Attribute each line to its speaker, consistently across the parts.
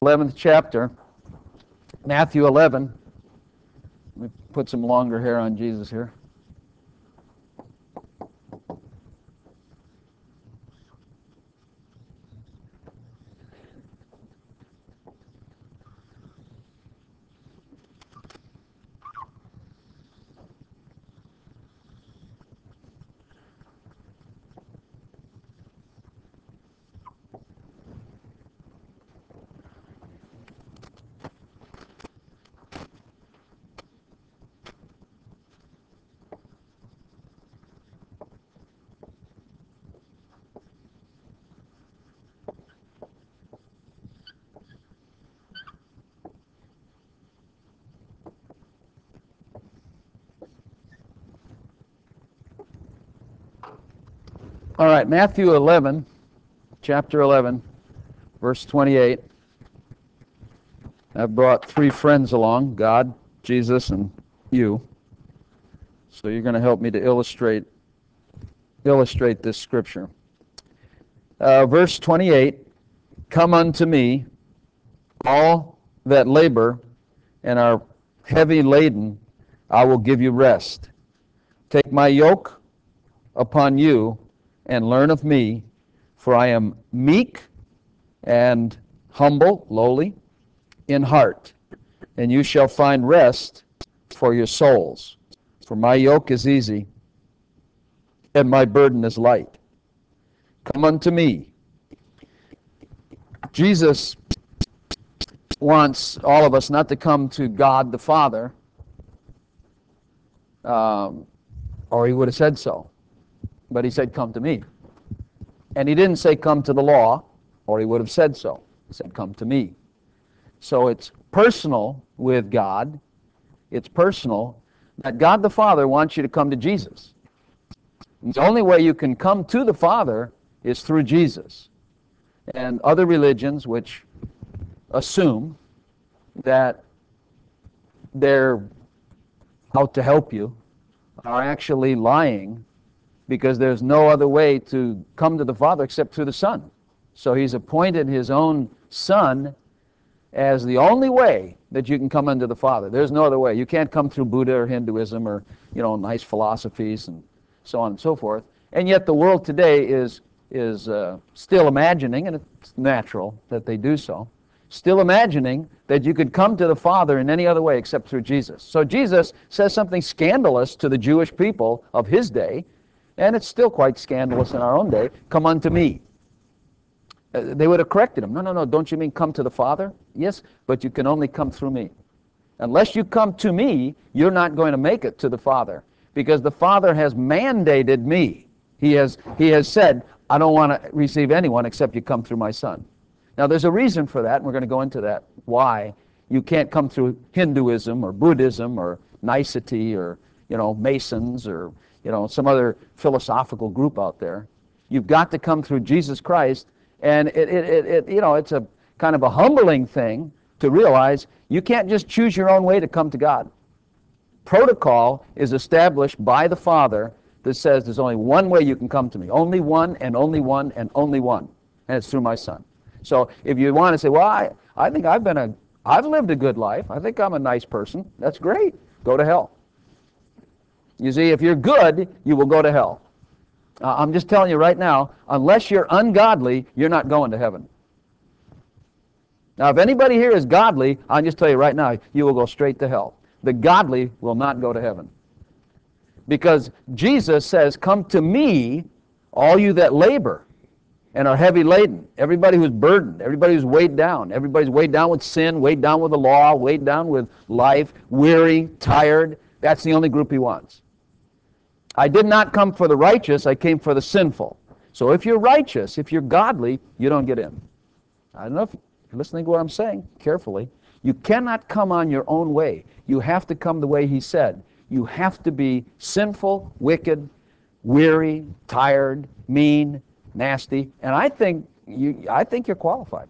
Speaker 1: 11th chapter, Matthew 11. Let me put some longer hair on Jesus here. All right, Matthew 11, chapter 11, verse 28. I've brought three friends along, God, Jesus, and you. So you're going to help me to illustrate this scripture. Verse 28, "Come unto me, all that labor and are heavy laden, I will give you rest. Take my yoke upon you, and learn of me, for I am meek and humble," lowly, "in heart, and you shall find rest for your souls. For my yoke is easy, and my burden is light. Come unto me." Jesus wants all of us not to come to God the Father, or he would have said so. But he said, "Come to me." And he didn't say, "Come to the law," or he would have said so. He said, "Come to me." So it's personal with God. It's personal that God the Father wants you to come to Jesus. And the only way you can come to the Father is through Jesus. And other religions which assume that they're out to help you are actually lying, because there's no other way to come to the Father except through the Son. So he's appointed his own Son as the only way that you can come unto the Father. There's no other way. You can't come through Buddha or Hinduism or, nice philosophies and so on and so forth. And yet the world today is still imagining, and it's natural that they do so, still imagining that you could come to the Father in any other way except through Jesus. So Jesus says something scandalous to the Jewish people of his day, and it's still quite scandalous in our own day. "Come unto me." They would have corrected him. No, don't you mean come to the Father? Yes, but you can only come through me. Unless you come to me, you're not going to make it to the Father, because the Father has mandated me. He has said, "I don't want to receive anyone except you come through my Son." Now, there's a reason for that, and we're going to go into that, why you can't come through Hinduism or Buddhism or nicety or, Masons or, some other philosophical group out there. You've got to come through Jesus Christ, and it's a kind of a humbling thing to realize you can't just choose your own way to come to God. Protocol is established by the Father that says there's only one way you can come to me. Only one and only one and only one. And it's through my Son. So if you want to say, "Well, I think I've lived a good life. I think I'm a nice person." That's great. Go to hell. You see, if you're good, you will go to hell. I'm just telling you right now, unless you're ungodly, you're not going to heaven. Now, if anybody here is godly, I'll just tell you right now, you will go straight to hell. The godly will not go to heaven. Because Jesus says, "Come to me, all you that labor and are heavy laden." Everybody who's burdened, everybody who's weighed down. Everybody's weighed down with sin, weighed down with the law, weighed down with life, weary, tired. That's the only group he wants. "I did not come for the righteous, I came for the sinful." So if you're righteous, if you're godly, you don't get in. I don't know if you're listening to what I'm saying carefully. You cannot come on your own way. You have to come the way he said. You have to be sinful, wicked, weary, tired, mean, nasty, and I think you're qualified.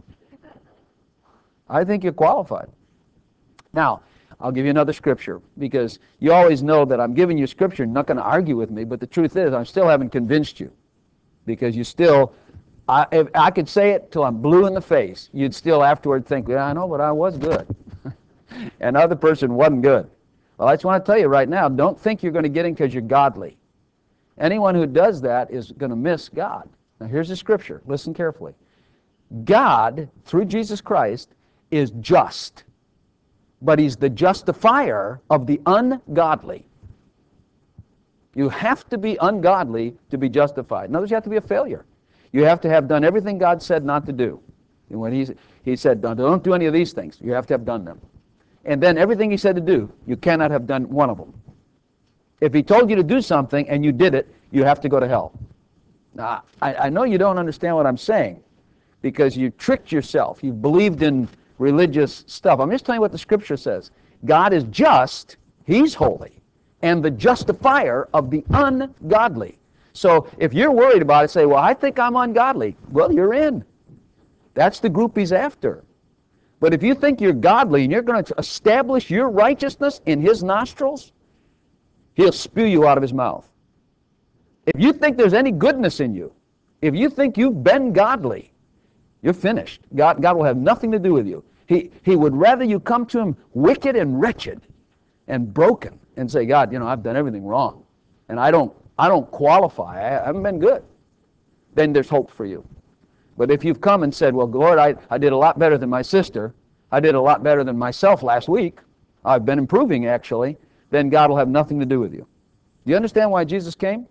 Speaker 1: I think you're qualified. Now, I'll give you another scripture, because you always know that I'm giving you scripture, you're not going to argue with me, but the truth is I still haven't convinced you, because you still If I could say it till I'm blue in the face, you'd still afterward think, yeah, I know, but I was good. And the other person wasn't good. Well, I just want to tell you right now, don't think you're going to get in because you're godly. Anyone who does that is going to miss God. Now here's the scripture. Listen carefully. God, through Jesus Christ, is just, but he's the justifier of the ungodly. You have to be ungodly to be justified. In other words, you have to be a failure. You have to have done everything God said not to do. And when he said, don't do any of these things, you have to have done them. And then everything he said to do, you cannot have done one of them. If he told you to do something and you did it, you have to go to hell. Now, I know you don't understand what I'm saying because you tricked yourself. You've believed in religious stuff. I'm just telling you what the scripture says. God is just, he's holy, and the justifier of the ungodly. So if you're worried about it, say, well, I think I'm ungodly. Well, you're in. That's the group he's after. But if you think you're godly and you're going to establish your righteousness in his nostrils, he'll spew you out of his mouth. If you think there's any goodness in you, if you think you've been godly, you're finished. God will have nothing to do with you. He would rather you come to him wicked and wretched and broken and say, God, I've done everything wrong. And I don't qualify. I haven't been good. Then there's hope for you. But if you've come and said, well, Lord, I did a lot better than my sister. I did a lot better than myself last week. I've been improving, actually. Then God will have nothing to do with you. Do you understand why Jesus came?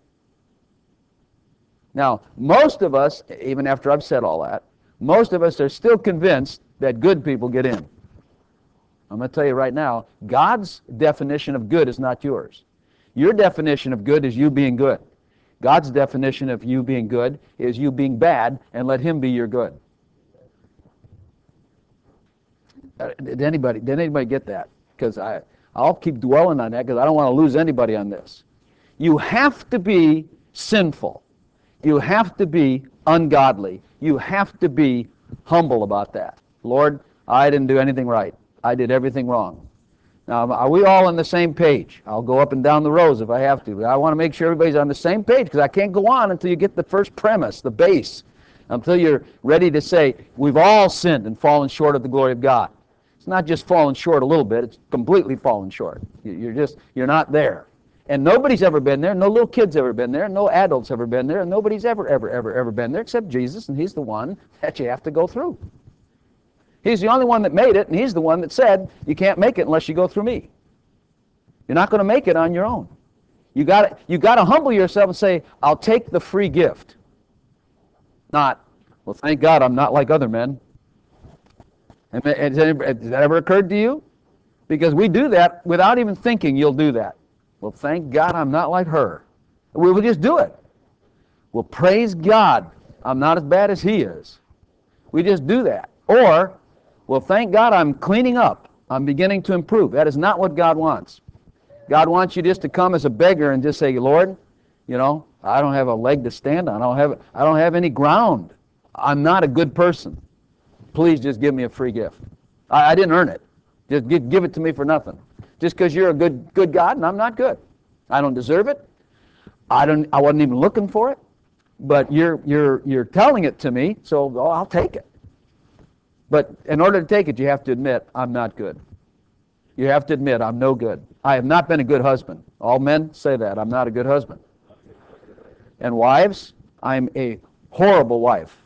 Speaker 1: Now, most of us, even after I've said all that, most of us are still convinced that good people get in. I'm going to tell you right now, God's definition of good is not yours. Your definition of good is you being good. God's definition of you being good is you being bad and let him be your good. Did anybody get that? Because I'll keep dwelling on that because I don't want to lose anybody on this. You have to be sinful. You have to be ungodly. You have to be humble about that. Lord, I didn't do anything right. I did everything wrong. Now, are we all on the same page? I'll go up and down the rows if I have to. But I want to make sure everybody's on the same page because I can't go on until you get the first premise, the base, until you're ready to say, we've all sinned and fallen short of the glory of God. It's not just fallen short a little bit. It's completely fallen short. You're not there. And nobody's ever been there. No little kid's ever been there. No adult's ever been there. And nobody's ever been there except Jesus, and he's the one that you have to go through. He's the only one that made it, and he's the one that said, you can't make it unless you go through me. You're not going to make it on your own. You got to humble yourself and say, I'll take the free gift. Not, well, thank God I'm not like other men. Has that ever occurred to you? Because we do that without even thinking you'll do that. Well, thank God I'm not like her. We will just do it. Well, praise God, I'm not as bad as he is. We just do that. Or, well, thank God I'm cleaning up. I'm beginning to improve. That is not what God wants. God wants you just to come as a beggar and just say, Lord, I don't have a leg to stand on. I don't have any ground. I'm not a good person. Please just give me a free gift. I didn't earn it. Just give it to me for nothing. Just because you're a good God and I'm not good. I don't deserve it. I wasn't even looking for it. But you're telling it to me, so I'll take it. But in order to take it, you have to admit, I'm not good. You have to admit, I'm no good. I have not been a good husband. All men say that. I'm not a good husband. And wives, I'm a horrible wife.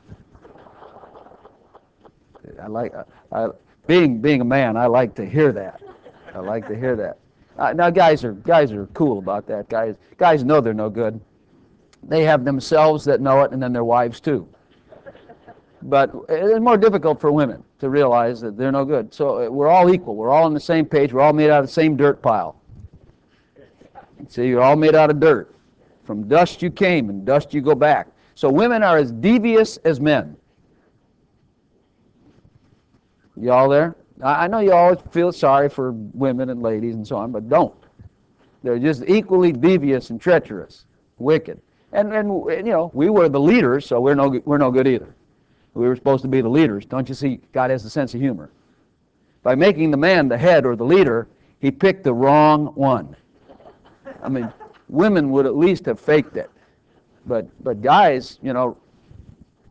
Speaker 1: Being a man, I like to hear that. I like to hear that. Now, guys are cool about that. Guys know they're no good. They have themselves that know it, and then their wives too. But it's more difficult for women to realize that they're no good. So we're all equal. We're all on the same page. We're all made out of the same dirt pile. See, you're all made out of dirt. From dust you came, and dust you go back. So women are as devious as men. You all there? I know you always feel sorry for women and ladies and so on, but don't. They're just equally devious and treacherous, wicked. And we were the leaders, so we're no good either. We were supposed to be the leaders. Don't you see? God has a sense of humor. By making the man the head or the leader, he picked the wrong one. I mean, women would at least have faked it. But guys,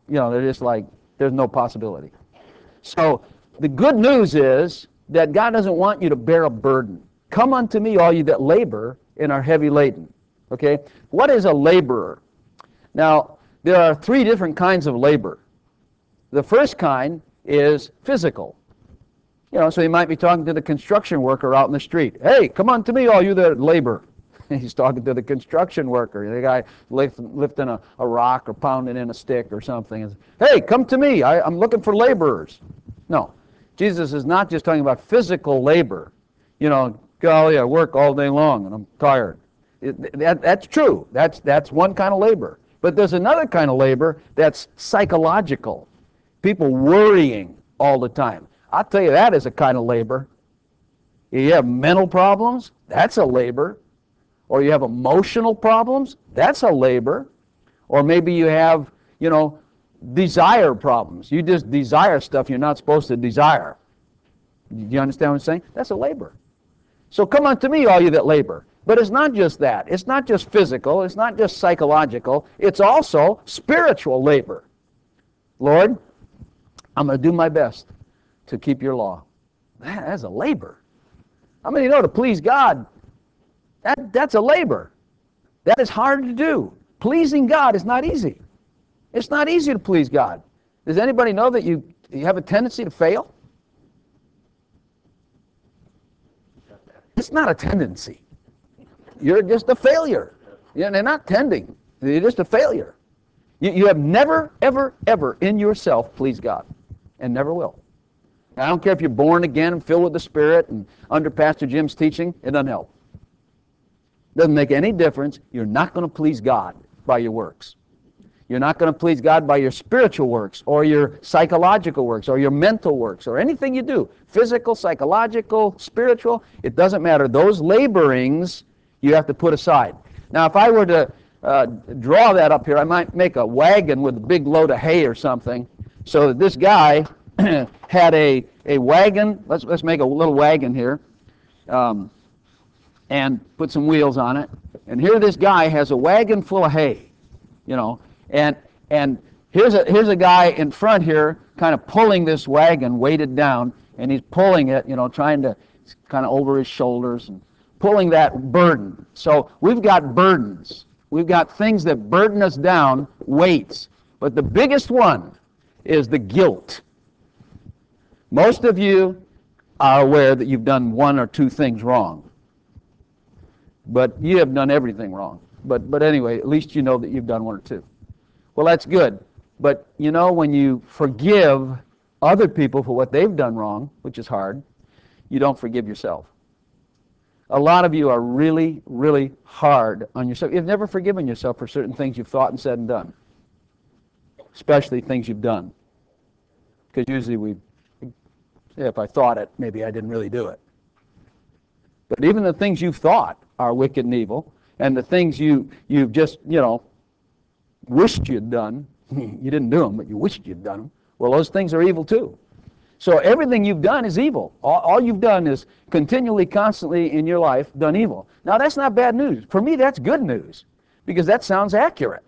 Speaker 1: they're just like, there's no possibility. So the good news is that God doesn't want you to bear a burden. Come unto me, all you that labor and are heavy laden. Okay? What is a laborer? Now, there are three different kinds of labor. The first kind is physical. So you might be talking to the construction worker out in the street. Hey, come on to me, all you that labor. He's talking to the construction worker, the guy lifting a rock or pounding in a stick or something. Hey, come to me, I'm looking for laborers. No, Jesus is not just talking about physical labor. Golly, I work all day long and I'm tired. That's true. That's one kind of labor. But there's another kind of labor that's psychological. People worrying all the time. I'll tell you, that is a kind of labor. You have mental problems, that's a labor. Or you have emotional problems, that's a labor. Or maybe you have, desire problems. You just desire stuff you're not supposed to desire. Do you understand what I'm saying? That's a labor. So come unto me, all you that labor. But it's not just that. It's not just physical. It's not just psychological. It's also spiritual labor. Lord, I'm going to do my best to keep your law. That's a labor. How many know to please God? That's a labor. That is hard to do. Pleasing God is not easy. It's not easy to please God. Does anybody know that you have a tendency to fail? It's not a tendency. You're just a failure. They're not tending. You're just a failure. You have never, ever, ever in yourself pleased God, and never will. I don't care if you're born again and filled with the Spirit and under Pastor Jim's teaching, it doesn't help. Doesn't make any difference. You're not going to please God by your works. You're not going to please God by your spiritual works or your psychological works or your mental works or anything you do. Physical, psychological, spiritual, it doesn't matter. Those laborings you have to put aside. Now, if I were to draw that up here, I might make a wagon with a big load of hay or something so that this guy had a wagon. Let's make a little wagon here. And put some wheels on it. And here this guy has a wagon full of hay, and here's a guy in front here kind of pulling this wagon weighted down, and he's pulling it, trying to kind of over his shoulders and pulling that burden. So we've got burdens. We've got things that burden us down, weights. But the biggest one is the guilt. Most of you are aware that you've done one or two things wrong. But you have done everything wrong. But anyway, at least you know that you've done one or two. Well, that's good. But when you forgive other people for what they've done wrong, which is hard, you don't forgive yourself. A lot of you are really, really hard on yourself. You've never forgiven yourself for certain things you've thought and said and done, especially things you've done. Because usually if I thought it, maybe I didn't really do it. But even the things you've thought are wicked and evil, and the things you've just, wished you'd done, you didn't do them, but you wished you'd done them, well, those things are evil too. So everything you've done is evil. All you've done is continually, constantly in your life done evil. Now, that's not bad news. For me, that's good news, because that sounds accurate.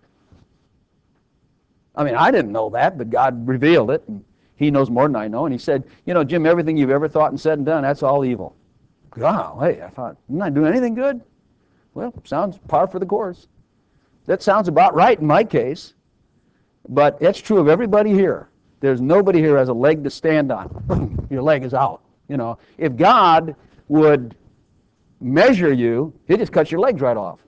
Speaker 1: I mean, I didn't know that, but God revealed it, and He knows more than I know, and He said, Jim, everything you've ever thought and said and done, that's all evil. Golly, I thought, I'm not doing anything good. Well, sounds par for the course. That sounds about right in my case, but it's true of everybody here. There's nobody here who has a leg to stand on. Your leg is out. If God would measure you, He'd just cut your legs right off.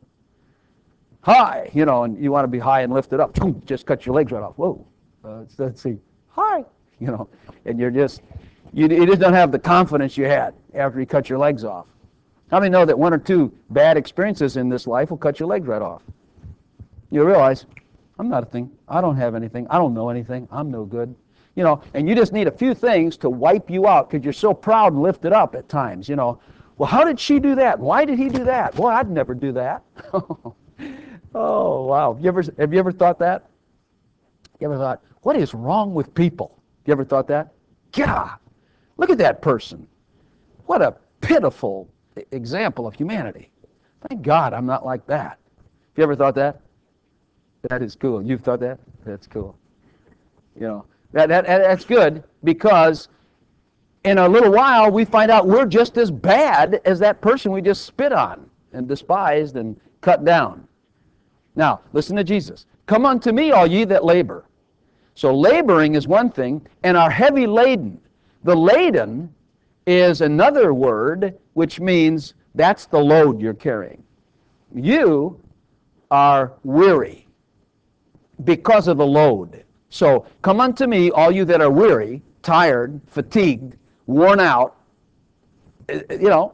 Speaker 1: High, and you want to be high and lifted up. Just cut your legs right off. Whoa, let's see. High, and you just don't have the confidence you had after you cut your legs off. How many know that one or two bad experiences in this life will cut your legs right off? You realize, I'm not a thing. I don't have anything. I don't know anything. I'm no good. And you just need a few things to wipe you out because you're so proud and lifted up at times. Well, how did she do that? Why did he do that? Well, I'd never do that. Oh, wow. Have you ever thought that? You ever thought, what is wrong with people? You ever thought that? God, look at that person. What a pitiful example of humanity. Thank God I'm not like that. Have you ever thought that? That is cool. You've thought that? That's cool. You know, that's good, because in a little while we find out we're just as bad as that person we just spit on and despised and cut down. Now, listen to Jesus. Come unto me, all ye that labor. So laboring is one thing, and are heavy laden. The laden is another word which means that's the load you're carrying. You are weary because of the load. So come unto me, all you that are weary, tired, fatigued, worn out. You know,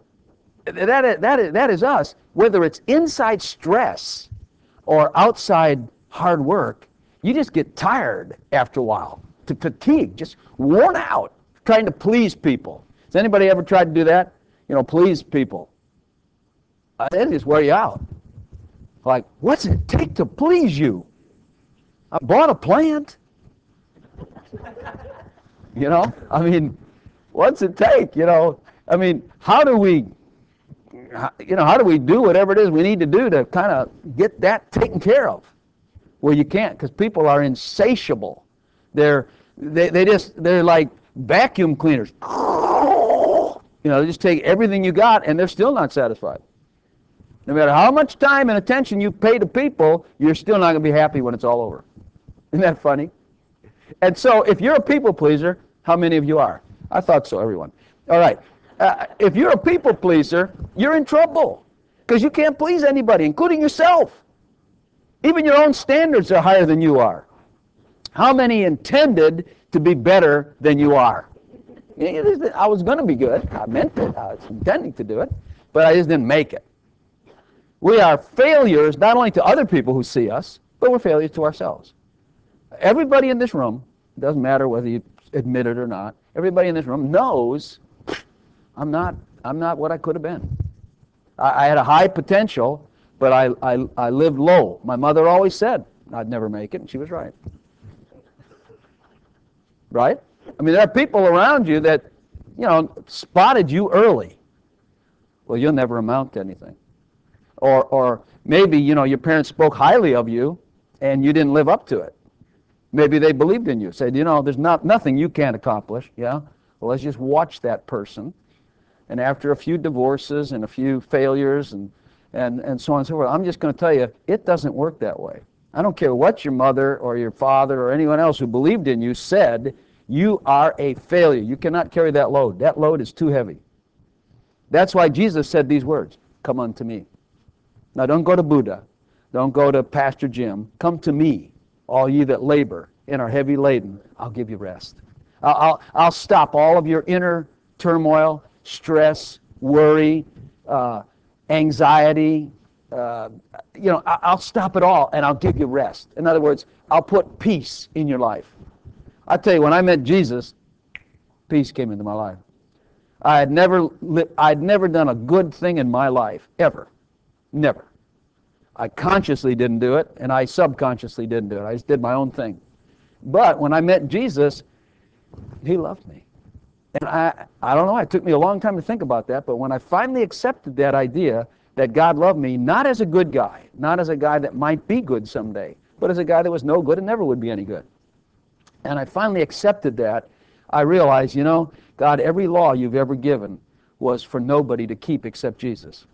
Speaker 1: that is us. Whether it's inside stress or outside hard work, you just get tired after a while, to fatigue, just worn out, trying to please people. Has anybody ever tried to do that? You know, please people. It just wear you out. Like, what's it take to please you? I bought a plant. You know, I mean, what's it take? You know, I mean, how do we do whatever it is we need to do to kind of get that taken care of? Well, you can't, because people are insatiable. They're like vacuum cleaners. You know, they just take everything you got, and they're still not satisfied. No matter how much time and attention you pay to people, you're still not going to be happy when it's all over. Isn't that funny? And so if you're a people pleaser, how many of you are? I thought so, everyone. All right. If you're a people pleaser, you're in trouble, because you can't please anybody, including yourself. Even your own standards are higher than you are. How many intended to be better than you are? I was going to be good. I meant it. I was intending to do it, but I just didn't make it. We are failures not only to other people who see us, but we're failures to ourselves. Everybody in this room, doesn't matter whether you admit it or not, everybody in this room knows I'm not what I could have been. I had a high potential, but I lived low. My mother always said I'd never make it, and she was right. Right? I mean, there are people around you that, you know, spotted you early. Well, you'll never amount to anything. Or maybe, you know, your parents spoke highly of you, and you didn't live up to it. Maybe they believed in you, said, you know, there's nothing you can't accomplish. Yeah? Well, let's just watch that person. And after a few divorces and a few failures and so on and so forth, I'm just going to tell you, it doesn't work that way. I don't care what your mother or your father or anyone else who believed in you said, you are a failure. You cannot carry that load. That load is too heavy. That's why Jesus said these words, come unto me. Now don't go to Buddha. Don't go to Pastor Jim. Come to me, all ye that labor and are heavy laden. I'll give you rest. I'll stop all of your inner turmoil, stress, worry, anxiety. I'll stop it all, and I'll give you rest. In other words, I'll put peace in your life. I tell you, when I met Jesus, peace came into my life. I'd never done a good thing in my life, ever. Never. I consciously didn't do it, and I subconsciously didn't do it. I just did my own thing. But when I met Jesus, he loved me. And I don't know, it took me a long time to think about that, but when I finally accepted that idea that God loved me, not as a good guy, not as a guy that might be good someday, but as a guy that was no good and never would be any good. And I finally accepted that, I realized, you know, God, every law you've ever given was for nobody to keep except Jesus.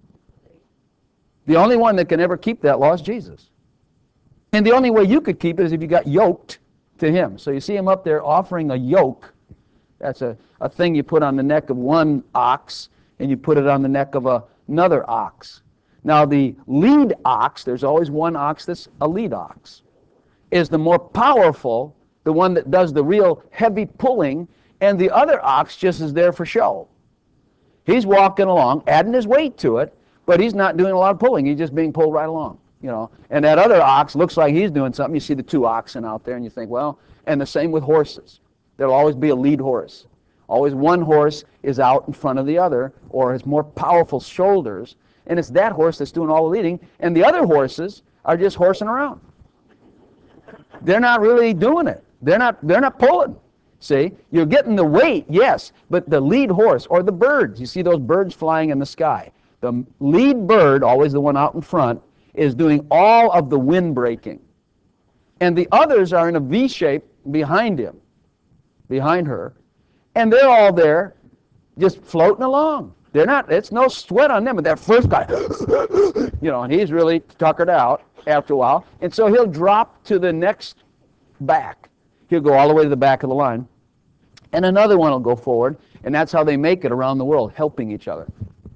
Speaker 1: The only one that can ever keep that law is Jesus. And the only way you could keep it is if you got yoked to him. So you see him up there offering a yoke. That's a thing you put on the neck of one ox, and you put it on the neck of another ox. Now the lead ox, there's always one ox that's a lead ox, is the more powerful, the one that does the real heavy pulling, and the other ox just is there for show. He's walking along, adding his weight to it, but he's not doing a lot of pulling. He's just being pulled right along, you know. And that other ox looks like he's doing something. You see the two oxen out there, and you think, well, and the same with horses. There'll always be a lead horse. Always one horse is out in front of the other, or has more powerful shoulders, and it's that horse that's doing all the leading, and the other horses are just horsing around. They're not really doing it. They're not pulling. See, you're getting the weight, yes, but the lead horse, or the birds, you see those birds flying in the sky. The lead bird, always the one out in front, is doing all of the wind breaking. and the others are in a V shape behind him, behind her, and they're all there just floating along. They're not, it's no sweat on them, but that first guy, and he's really tuckered out after a while, and so he'll drop to the next back. He'll go all the way to the back of the line, and another one will go forward, and that's how they make it around the world, helping each other.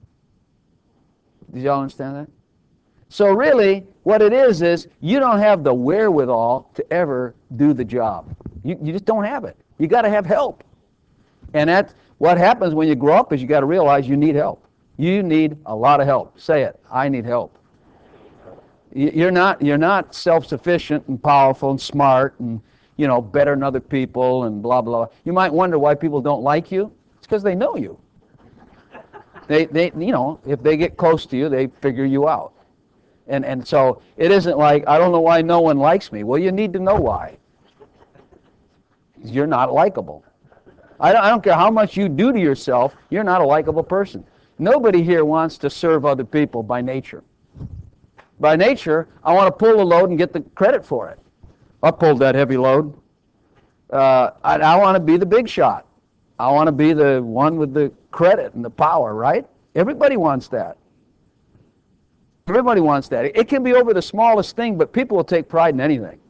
Speaker 1: Did y'all understand that? So really, what it is you don't have the wherewithal to ever do the job. You just don't have it. You got to have help. And that's what happens when you grow up is you got to realize you need help. You need a lot of help. Say it. I need help. You're not self-sufficient and powerful and smart and better than other people and blah blah. You might wonder why people don't like you. It's because they know you. They if they get close to you, they figure you out. And so it isn't like, I don't know why no one likes me. Well, you need to know why. You're not likable. I don't care how much you do to yourself, you're not a likable person. Nobody here wants to serve other people by nature. By nature, I want to pull the load and get the credit for it. I pulled that heavy load. I want to be the big shot. I want to be the one with the credit and the power, right? Everybody wants that. Everybody wants that. It can be over the smallest thing, but people will take pride in anything.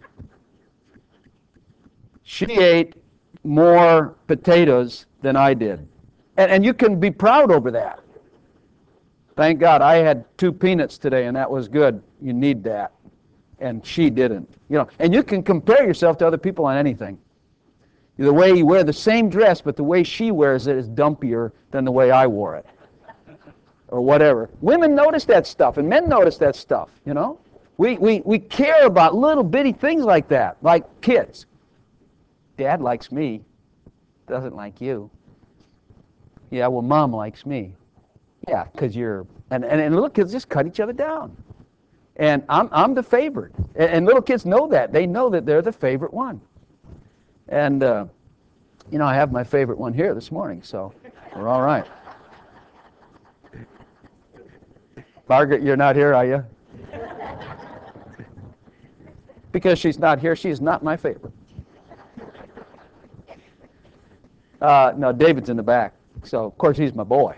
Speaker 1: She ate more potatoes than I did. And you can be proud over that. Thank God I had 2 peanuts today, and that was good. You need that. And she didn't. And you can compare yourself to other people on anything. The way you wear the same dress, but the way she wears it is dumpier than the way I wore it. Or whatever. Women notice that stuff, and men notice that stuff, We care about little bitty things like that, like kids. Dad likes me, doesn't like you. Yeah, well, Mom likes me. Yeah, because you're... And little kids just cut each other down. And I'm the favorite. And little kids know that. They know that they're the favorite one. And, I have my favorite one here this morning, so we're all right. Margaret, you're not here, are you? Because she's not here, she's not my favorite. No, David's in the back, so of course he's my boy.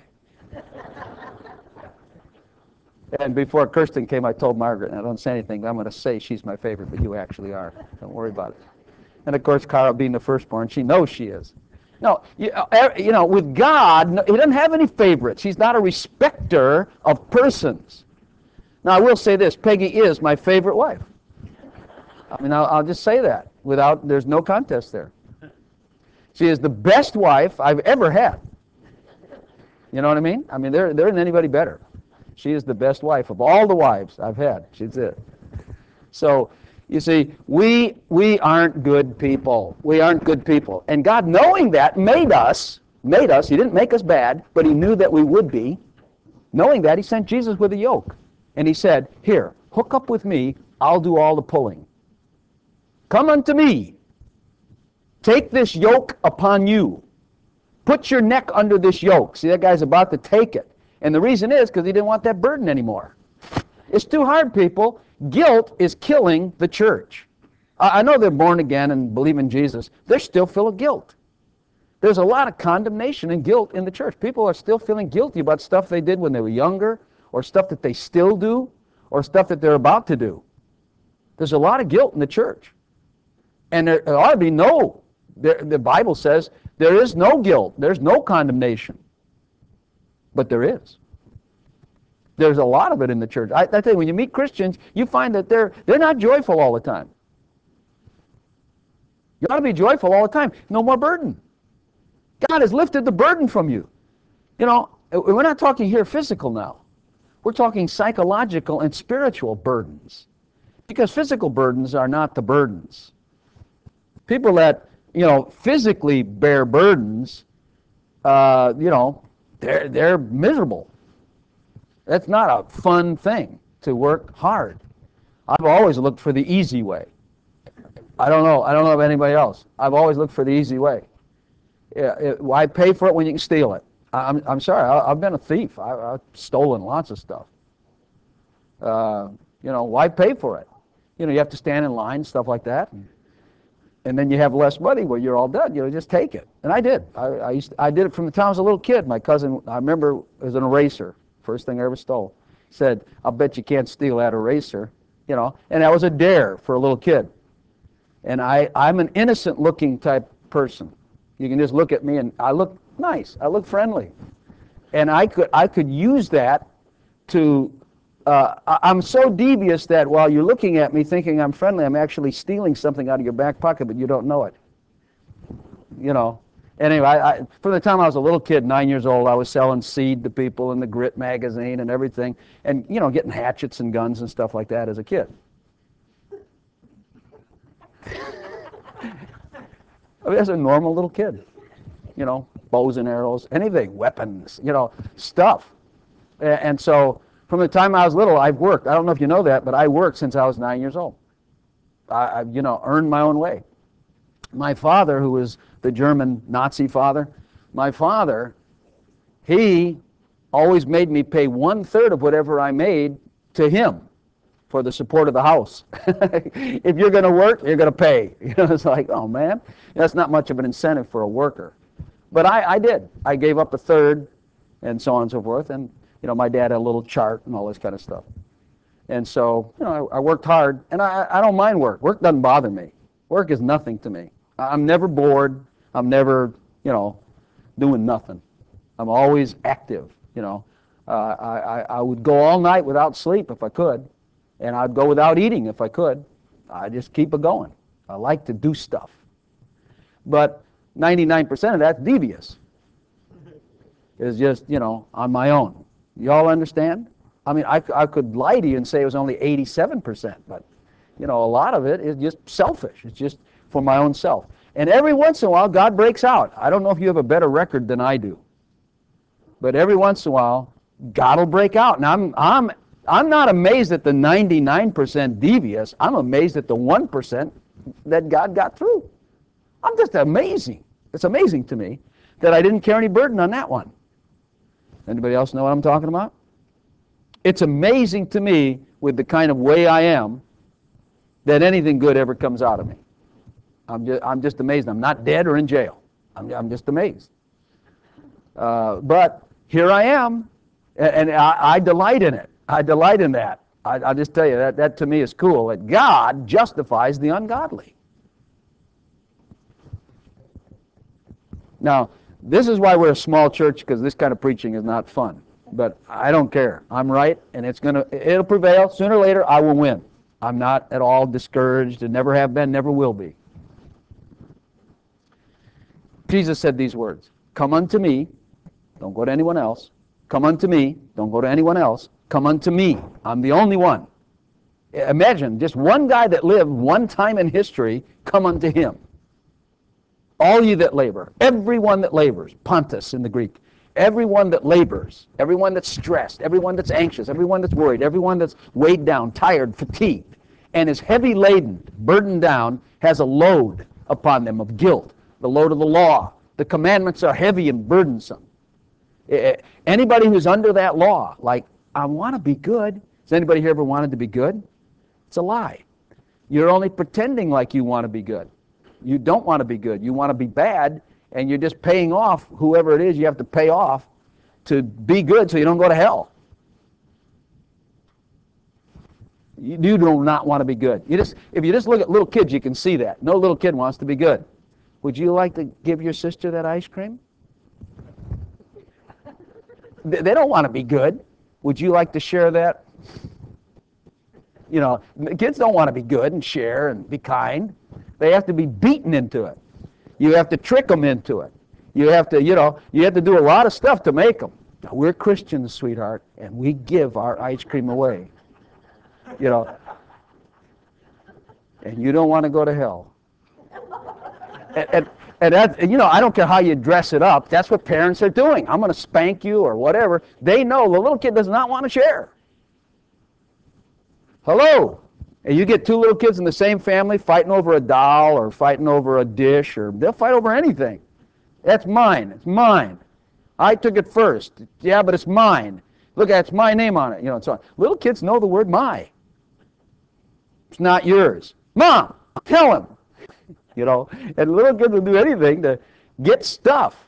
Speaker 1: And before Kirsten came, I told Margaret, and I don't say anything, I'm going to say she's my favorite, but you actually are. Don't worry about it. And of course, Carl being the firstborn, she knows she is. No, with God, he doesn't have any favorites. He's not a respecter of persons. Now, I will say this, Peggy is my favorite wife. I mean, I'll just say that. There's no contest there. She is the best wife I've ever had. You know what I mean? I mean, there isn't anybody better. She is the best wife of all the wives I've had. She's it. So, you see, we aren't good people. We aren't good people. And God, knowing that, made us. He didn't make us bad, but he knew that we would be. Knowing that, he sent Jesus with a yoke. And he said, here, hook up with me. I'll do all the pulling. Come unto me. Take this yoke upon you. Put your neck under this yoke. See, that guy's about to take it. And the reason is because he didn't want that burden anymore. It's too hard, people. Guilt is killing the church. I know they're born again and believe in Jesus. They're still full of guilt. There's a lot of condemnation and guilt in the church. People are still feeling guilty about stuff they did when they were younger, or stuff that they still do, or stuff that they're about to do. There's a lot of guilt in the church. And there ought to be the Bible says there is no guilt. There's no condemnation. But there is. There's a lot of it in the church. I tell you, when you meet Christians, you find that they're not joyful all the time. You ought to be joyful all the time. No more burden. God has lifted the burden from you. We're not talking here physical now. We're talking psychological and spiritual burdens. Because physical burdens are not the burdens. People that, physically bear burdens, they're miserable. That's not a fun thing to work hard. I've always looked for the easy way. I don't know of anybody else. I've always looked for the easy way. Why pay for it when you can steal it? I'm sorry. I've been a thief. I've stolen lots of stuff. Why pay for it? You have to stand in line, stuff like that. And then you have less money when you're all done. Just take it. And I did. I did it from the time I was a little kid. My cousin, I remember, was an eraser. First thing I ever stole. He said, "I'll bet you can't steal that eraser." And that was a dare for a little kid. And I'm an innocent-looking type person. You can just look at me, and I look nice. I look friendly. And I could use that to... I'm so devious that while you're looking at me thinking I'm friendly, I'm actually stealing something out of your back pocket, but you don't know it. Anyway, from the time I was a little kid, 9 years old, I was selling seed to people in the Grit magazine and everything, and, getting hatchets and guns and stuff like that as a kid. As a normal little kid. Bows and arrows, anything, weapons, stuff. And so... From the time I was little, I've worked. I don't know if you know that, but I worked since I was 9 years old. I earned my own way. My father, who was the German Nazi father, my father, he always made me pay 1/3 of whatever I made to him for the support of the house. If you're going to work, you're going to pay. It's like, oh man, that's not much of an incentive for a worker. But I did. I gave up 1/3 and so on and so forth. And my dad had a little chart and all this kind of stuff. And so, I worked hard, and I don't mind work. Work doesn't bother me. Work is nothing to me. I'm never bored. I'm never, doing nothing. I'm always active, I would go all night without sleep if I could, and I'd go without eating if I could. I just keep it going. I like to do stuff. But 99% of that's devious. It's just, on my own. You all understand? I mean, I could lie to you and say it was only 87%, but, a lot of it is just selfish. It's just for my own self. And every once in a while, God breaks out. I don't know if you have a better record than I do, but every once in a while, God will break out. And I'm not amazed at the 99% devious. I'm amazed at the 1% that God got through. I'm just amazing. It's amazing to me that I didn't carry any burden on that one. Anybody else know what I'm talking about? It's amazing to me, with the kind of way I am, that anything good ever comes out of me. I'm just amazed. I'm not dead or in jail. I'm just amazed. But here I am, and I delight in it. I delight in that. I'll just tell you, that to me is cool, that God justifies the ungodly. Now, this is why we're a small church, because this kind of preaching is not fun. But I don't care. I'm right, and it'll prevail. Sooner or later, I will win. I'm not at all discouraged, and never have been, never will be. Jesus said these words, "Come unto me," don't go to anyone else. "Come unto me," don't go to anyone else. "Come unto me." I'm the only one. Imagine, just one guy that lived one time in history, come unto him. All you that labor, everyone that labors, Pontus in the Greek, everyone that labors, everyone that's stressed, everyone that's anxious, everyone that's worried, everyone that's weighed down, tired, fatigued, and is heavy laden, burdened down, has a load upon them of guilt, the load of the law. The commandments are heavy and burdensome. Anybody who's under that law, like, I want to be good. Has anybody here ever wanted to be good? It's a lie. You're only pretending like you want to be good. You don't want to be good. You want to be bad, and you're just paying off whoever it is you have to pay off to be good so you don't go to hell. You do not want to be good. If you just look at little kids, you can see that. No little kid wants to be good. Would you like to give your sister that ice cream? They don't want to be good. Would you like to share that? Kids don't want to be good and share and be kind. They have to be beaten into it. You have to trick them into it. You have to do a lot of stuff to make them. Now, we're Christians, sweetheart, and we give our ice cream away. And you don't want to go to hell. And that, I don't care how you dress it up. That's what parents are doing. I'm going to spank you or whatever. They know the little kid does not want to share. Hello. And you get two little kids in the same family fighting over a doll or fighting over a dish, or they'll fight over anything. That's mine. It's mine. I took it first. Yeah, but it's mine. Look, it's my name on it. And so on. Little kids know the word my. It's not yours. Mom, tell him. You know, and little kids will do anything to get stuff.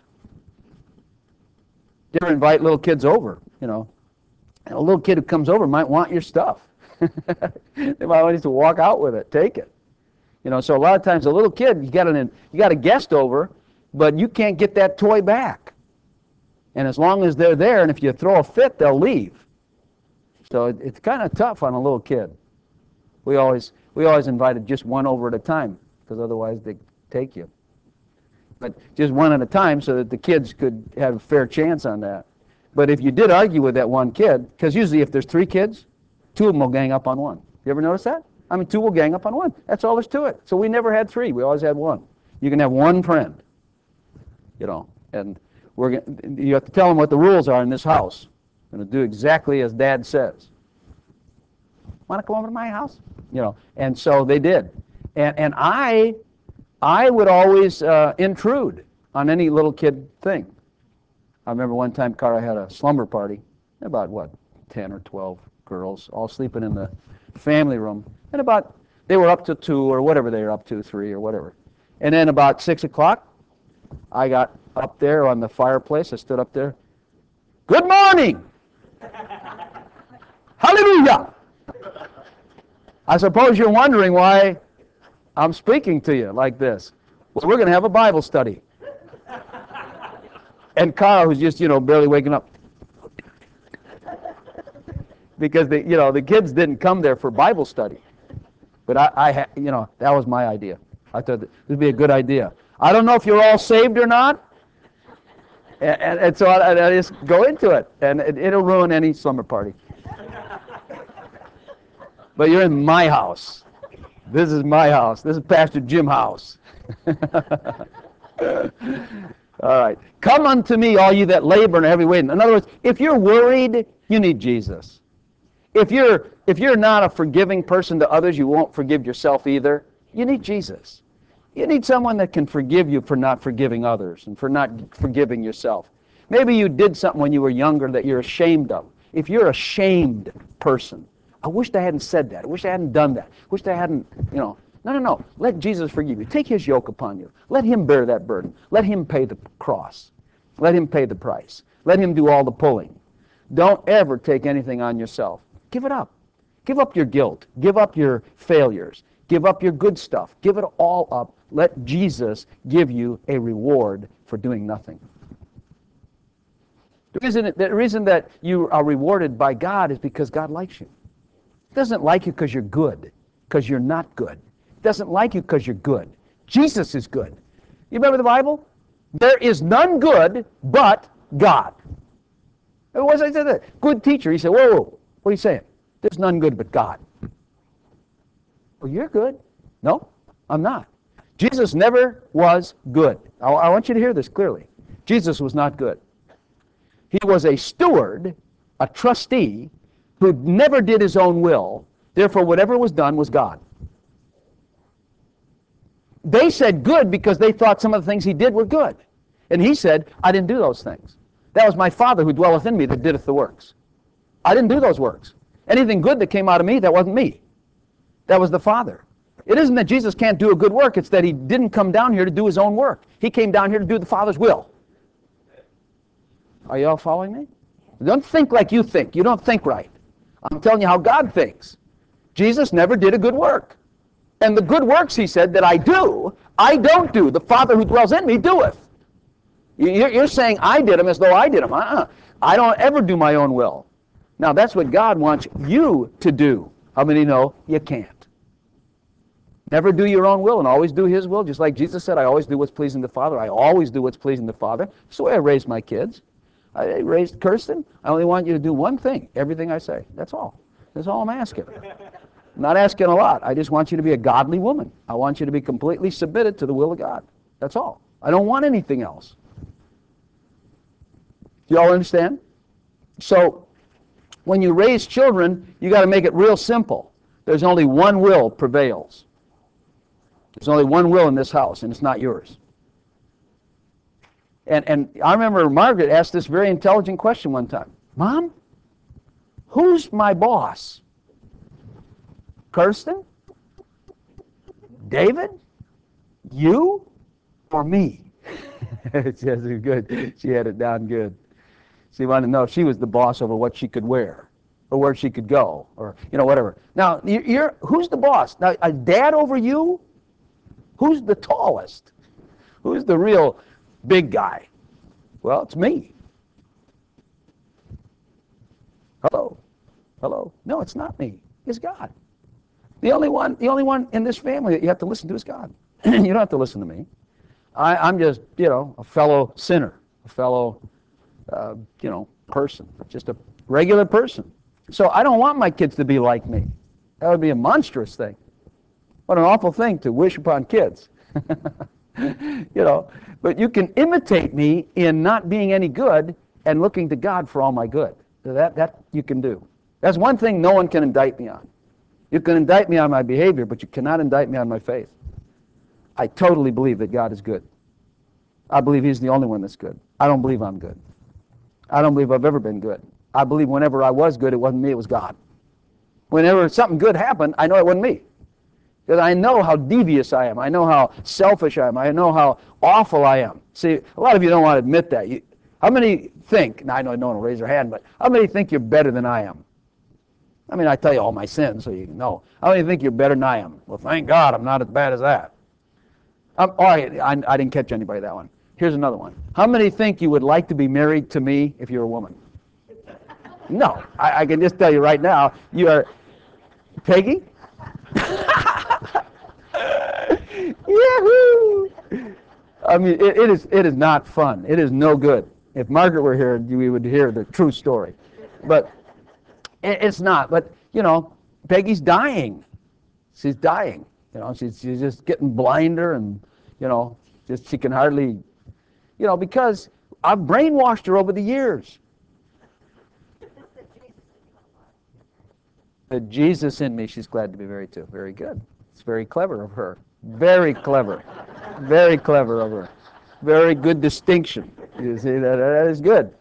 Speaker 1: You ever invite little kids over, you know, and a little kid who comes over might want your stuff. They might want you to walk out with it, take it. You know, so a lot of times a little kid, you got a guest over, but you can't get that toy back. And as long as they're there, and if you throw a fit, they'll leave. So it's kind of tough on a little kid. We always invited just one over at a time, because otherwise they take you. But just one at a time so that the kids could have a fair chance on that. But if you did argue with that one kid, because usually if there's 3 kids, 2 of them will gang up on one. You ever notice that? I mean, 2 will gang up on one. That's all there's to it. So we never had 3. We always had 1. You can have 1 friend, you know, and you have to tell them what the rules are in this house. You're going to do exactly as Dad says. Want to come over to my house? You know, and so they did. And I would always intrude on any little kid thing. I remember one time Cara had a slumber party, about 10 or 12 girls, all sleeping in the family room. And they were up to 2 or whatever they were up to, 3 or whatever. And then about 6 o'clock, I got up there on the fireplace. I stood up there. Good morning! Hallelujah! I suppose you're wondering why I'm speaking to you like this. Well, we're going to have a Bible study. And Carl, who's just, barely waking up. Because, the kids didn't come there for Bible study. But that was my idea. I thought this would be a good idea. I don't know if you're all saved or not. And so I just go into it. And it'll ruin any slumber party. But you're in my house. This is my house. This is Pastor Jim's house. All right. Come unto me, all you that labor and are heavy laden. In other words, if you're worried, you need Jesus. If you're not a forgiving person to others, you won't forgive yourself either. You need Jesus. You need someone that can forgive you for not forgiving others and for not forgiving yourself. Maybe you did something when you were younger that you're ashamed of. If you're a shamed person, I wished I hadn't said that. I wish I hadn't done that. I wished I hadn't, No. Let Jesus forgive you. Take his yoke upon you. Let him bear that burden. Let him pay the cross. Let him pay the price. Let him do all the pulling. Don't ever take anything on yourself. Give it up. Give up your guilt. Give up your failures. Give up your good stuff. Give it all up. Let Jesus give you a reward for doing nothing. The reason that you are rewarded by God is because God likes you. He doesn't like you because you're good, because you're not good. He doesn't like you because you're good. Jesus is good. You remember the Bible? There is none good but God. What was I said that? Good teacher. He said, whoa, what are you saying? There's none good but God. Well, you're good. No, I'm not. Jesus never was good. I want you to hear this clearly. Jesus was not good. He was a steward, a trustee, who never did his own will. Therefore, whatever was done was God. They said good because they thought some of the things he did were good. And he said, I didn't do those things. That was my Father who dwelleth in me that diddeth the works. I didn't do those works. Anything good that came out of me, that wasn't me. That was the Father. It isn't that Jesus can't do a good work. It's that he didn't come down here to do his own work. He came down here to do the Father's will. Are you all following me? Don't think like you think. You don't think right. I'm telling you how God thinks. Jesus never did a good work. And the good works, he said, that I don't do. The Father who dwells in me doeth. You're saying I did them as though I did them. I don't ever do my own will. Now, that's what God wants you to do. How many know you can't? Never do your own will and always do his will. Just like Jesus said, I always do what's pleasing to the Father. I always do what's pleasing to the Father. That's the way I raised my kids. I raised Kirsten. I only want you to do one thing, everything I say. That's all. That's all I'm asking. I'm not asking a lot. I just want you to be a godly woman. I want you to be completely submitted to the will of God. That's all. I don't want anything else. Do you all understand? So, when you raise children, you got to make it real simple. There's only one will prevails. There's only one will in this house, and it's not yours. And I remember Margaret asked this very intelligent question one time. Mom, who's my boss? Kirsten David? You or me? She has it good. She had it down good. She wanted to know if she was the boss over what she could wear, or where she could go, or whatever. Now, who's the boss? Now, a dad over you? Who's the tallest? Who's the real big guy? Well, it's me. Hello, hello. No, it's not me. It's God. The only one in this family that you have to listen to is God. You don't have to listen to me. I'm just, a fellow sinner, a fellow, person, just a regular person. So I don't want my kids to be like me. That would be a monstrous thing. What an awful thing to wish upon kids. But you can imitate me in not being any good and looking to God for all my good. So that you can do. That's one thing no one can indict me on. You can indict me on my behavior, but you cannot indict me on my faith. I totally believe that God is good. I believe He's the only one that's good. I don't believe I'm good. I don't believe I've ever been good. I believe whenever I was good, it wasn't me, it was God. Whenever something good happened, I know it wasn't me. Because I know how devious I am. I know how selfish I am. I know how awful I am. See, a lot of you don't want to admit that. How many think, now I know no one will raise their hand, but how many think you're better than I am? I mean, I tell you all my sins so you can know. How many think you're better than I am? Well, thank God I'm not as bad as that. All right, I didn't catch anybody that one. Here's another one. How many think you would like to be married to me if you're a woman? No, I can just tell you right now, you are... Peggy? Yahoo! I mean, it is not fun. It is no good. If Margaret were here, we would hear the true story. But it's not. But, Peggy's dying. She's dying. She's just getting blinder and, just she can hardly, because I've brainwashed her over the years. The Jesus in me, she's glad to be married to. Very good. It's very clever of her. Very clever. Very clever of her. Very good distinction. You see, that is good.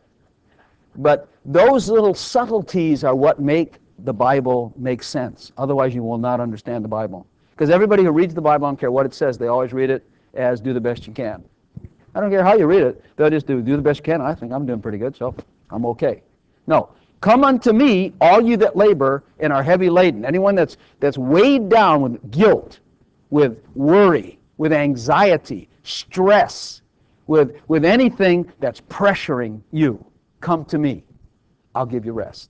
Speaker 1: But those little subtleties are what make the Bible make sense. Otherwise, you will not understand the Bible. Because everybody who reads the Bible, I don't care what it says, they always read it as do the best you can. I don't care how you read it. They'll just do the best you can. I think I'm doing pretty good, so I'm okay. No. Come unto me, all you that labor and are heavy laden. Anyone that's weighed down with guilt, with worry, with anxiety, stress, with anything that's pressuring you, come to me. I'll give you rest.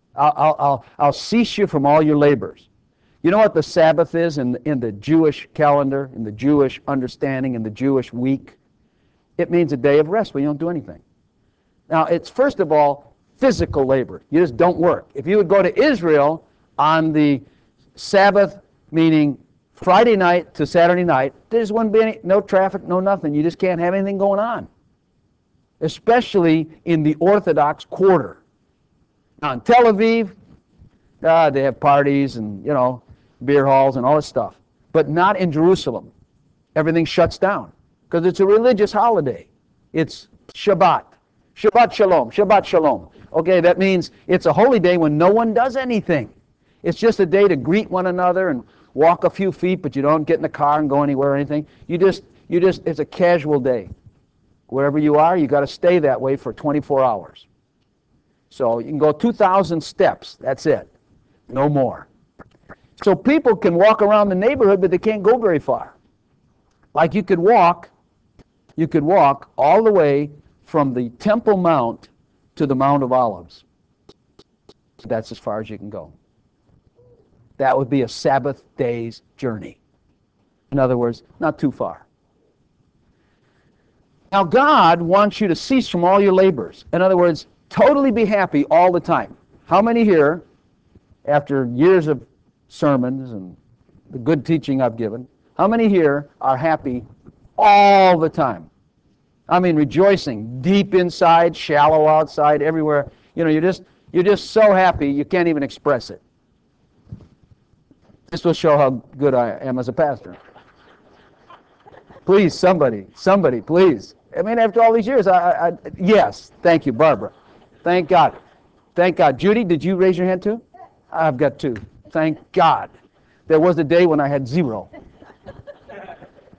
Speaker 1: I'll cease you from all your labors. You know what the Sabbath is in the Jewish calendar, in the Jewish understanding, in the Jewish week? It means a day of rest where you don't do anything. Now, it's first of all physical labor. You just don't work. If you would go to Israel on the Sabbath, meaning Friday night to Saturday night, there just wouldn't be no traffic, no nothing. You just can't have anything going on, especially in the Orthodox quarter. Now, in Tel Aviv, they have parties and, beer halls and all this stuff. But not in Jerusalem. Everything shuts down because it's a religious holiday. It's Shabbat. Shabbat Shalom. Shabbat Shalom. Okay, that means it's a holy day when no one does anything. It's just a day to greet one another and walk a few feet, but you don't get in the car and go anywhere or anything. It's a casual day. Wherever you are, you got to stay that way for 24 hours. So you can go 2,000 steps. That's it. No more. So people can walk around the neighborhood, but they can't go very far. Like you could walk all the way from the Temple Mount to the Mount of Olives. That's as far as you can go. That would be a Sabbath day's journey. In other words, not too far. Now God wants you to cease from all your labors. In other words, totally be happy all the time. How many here, after years of sermons and the good teaching I've given, how many here are happy all the time? I mean, rejoicing deep inside, shallow outside, everywhere. You're just so happy you can't even express it. This will show how good I am as a pastor. Please, somebody, please. I mean, after all these years, yes, thank you, Barbara. Thank God. Thank God. Judy, did you raise your hand too? I've got two. Thank God. There was a day when I had 0.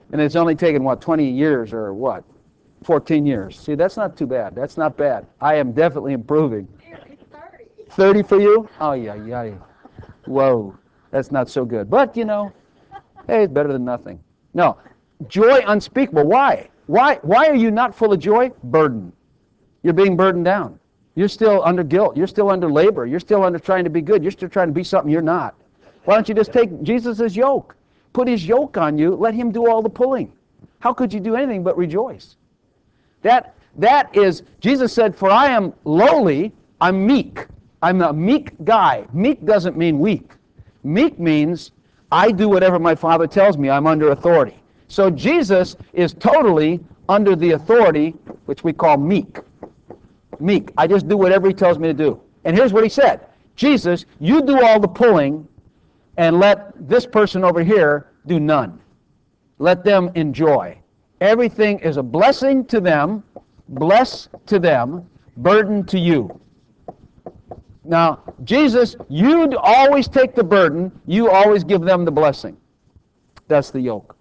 Speaker 1: And it's only taken, what, 20 years or what? 14 years. See, that's not too bad. That's not bad. I am definitely improving. 30 for you? Oh, yeah. Whoa. That's not so good. But, you know, hey, it's better than nothing. No. Joy unspeakable. Why? Why are you not full of joy? Burden. You're being burdened down. You're still under guilt. You're still under labor. You're still under trying to be good. You're still trying to be something you're not. Why don't you just take Jesus' yoke? Put his yoke on you. Let him do all the pulling. How could you do anything but rejoice? That is, Jesus said, for I am lowly, I'm meek. I'm a meek guy. Meek doesn't mean weak. Meek means I do whatever my Father tells me. I'm under authority. So Jesus is totally under the authority, which we call meek. Meek. I just do whatever he tells me to do. And here's what he said. Jesus, you do all the pulling and let this person over here do none. Let them enjoy. Everything is a blessing to them, bless to them, burden to you. Now, Jesus, you'd always take the burden, you always give them the blessing. That's the yoke.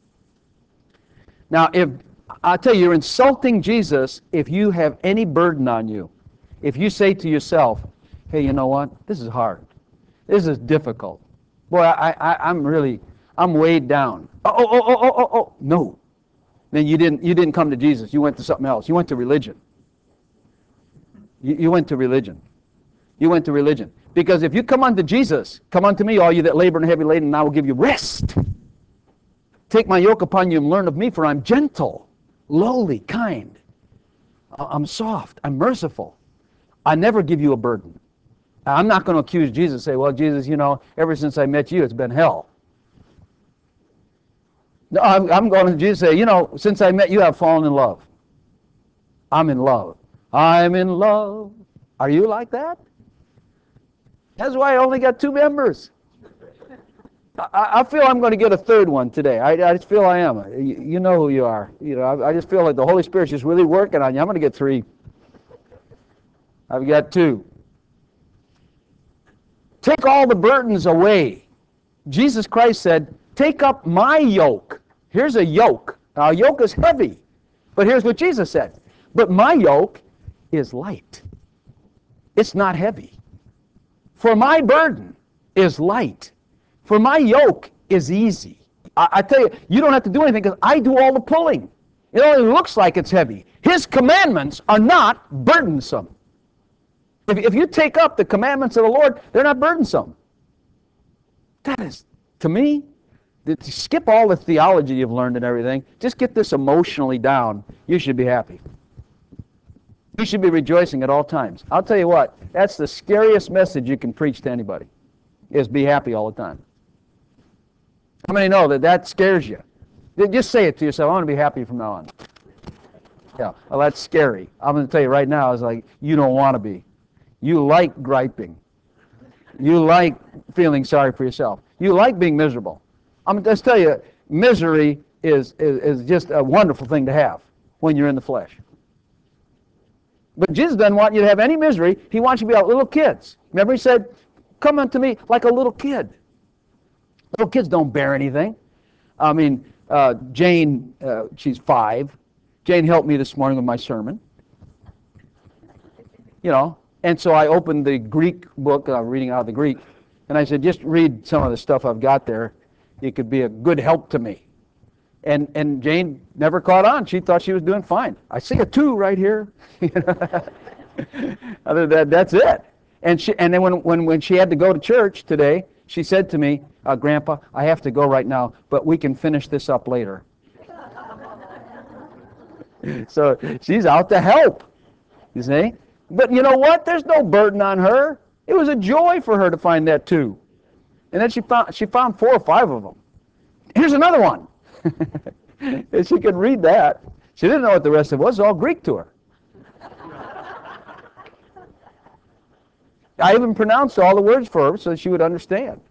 Speaker 1: Now, if I'll tell you, you're insulting Jesus if you have any burden on you. If you say to yourself, hey, you know what? This is hard. This is difficult. Boy, I'm weighed down. Oh. No. Then you didn't come to Jesus. You went to something else. You went to religion. You went to religion. You went to religion. Because if you come unto Jesus, come unto me, all you that labor and heavy laden, and I will give you rest. Take my yoke upon you and learn of me, for I'm gentle, lowly, kind. I'm soft. I'm merciful. I never give you a burden. I'm not going to accuse Jesus and say, well, Jesus, you know, ever since I met you, it's been hell. No, I'm going to Jesus and say, you know, since I met you, I've fallen in love. I'm in love. I'm in love. Are you like that? That's why I only got 2 members. I feel I'm going to get a third one today. I just feel I am. You know who you are. You know, I just feel like the Holy Spirit's just really working on you. I'm going to get 3. I've got 2. Take all the burdens away. Jesus Christ said, take up my yoke. Here's a yoke. Now, a yoke is heavy. But here's what Jesus said. But my yoke is light. It's not heavy. For my burden is light. For my yoke is easy. I tell you, you don't have to do anything because I do all the pulling. It only looks like it's heavy. His commandments are not burdensome. If you take up the commandments of the Lord, they're not burdensome. That is, to me, to skip all the theology you've learned and everything, just get this emotionally down, you should be happy. You should be rejoicing at all times. I'll tell you what, that's the scariest message you can preach to anybody, is be happy all the time. How many know that scares you? Just say it to yourself, I want to be happy from now on. Yeah, well, that's scary. I'm going to tell you right now, it's like, you don't want to be. You like griping. You like feeling sorry for yourself. You like being miserable. I'm going to just tell you, misery is just a wonderful thing to have when you're in the flesh. But Jesus doesn't want you to have any misery. He wants you to be like little kids. Remember he said, come unto me like a little kid. Little kids don't bear anything. I mean, Jane, she's 5. Jane helped me this morning with my sermon. You know, and so I opened the Greek book, reading out of the Greek, and I said, just read some of the stuff I've got there. It could be a good help to me. And Jane never caught on. She thought she was doing fine. I see a 2 right here. Other than that, that's it. And then when she had to go to church today, she said to me, Grandpa, I have to go right now, but we can finish this up later. So she's out to help, you see. But you know what? There's no burden on her. It was a joy for her to find that 2. And then she found 4 or 5 of them. Here's another one. And she could read that. She didn't know what the rest of it was. It was all Greek to her. I even pronounced all the words for her so she would understand.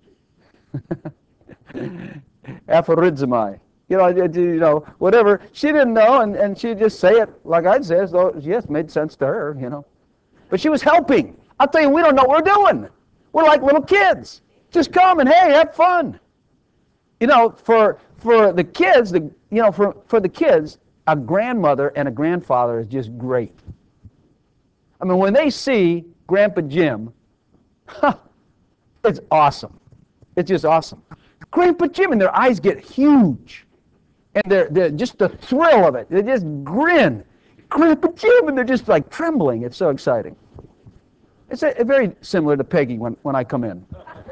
Speaker 1: Aphorizomai. You know, whatever. She didn't know, and she'd just say it like I'd say it, so yes, it made sense to her, you know. But she was helping. I'll tell you, we don't know what we're doing. We're like little kids. Just come and, hey, have fun. For the kids, for the kids, a grandmother and a grandfather is just great. I mean, when they see Grandpa Jim, it's awesome. It's just awesome. Grandpa Jim, and their eyes get huge. And they're just the thrill of it. They just grin. Grandpa Jim, and they're just like trembling. It's so exciting. It's very similar to Peggy when I come in.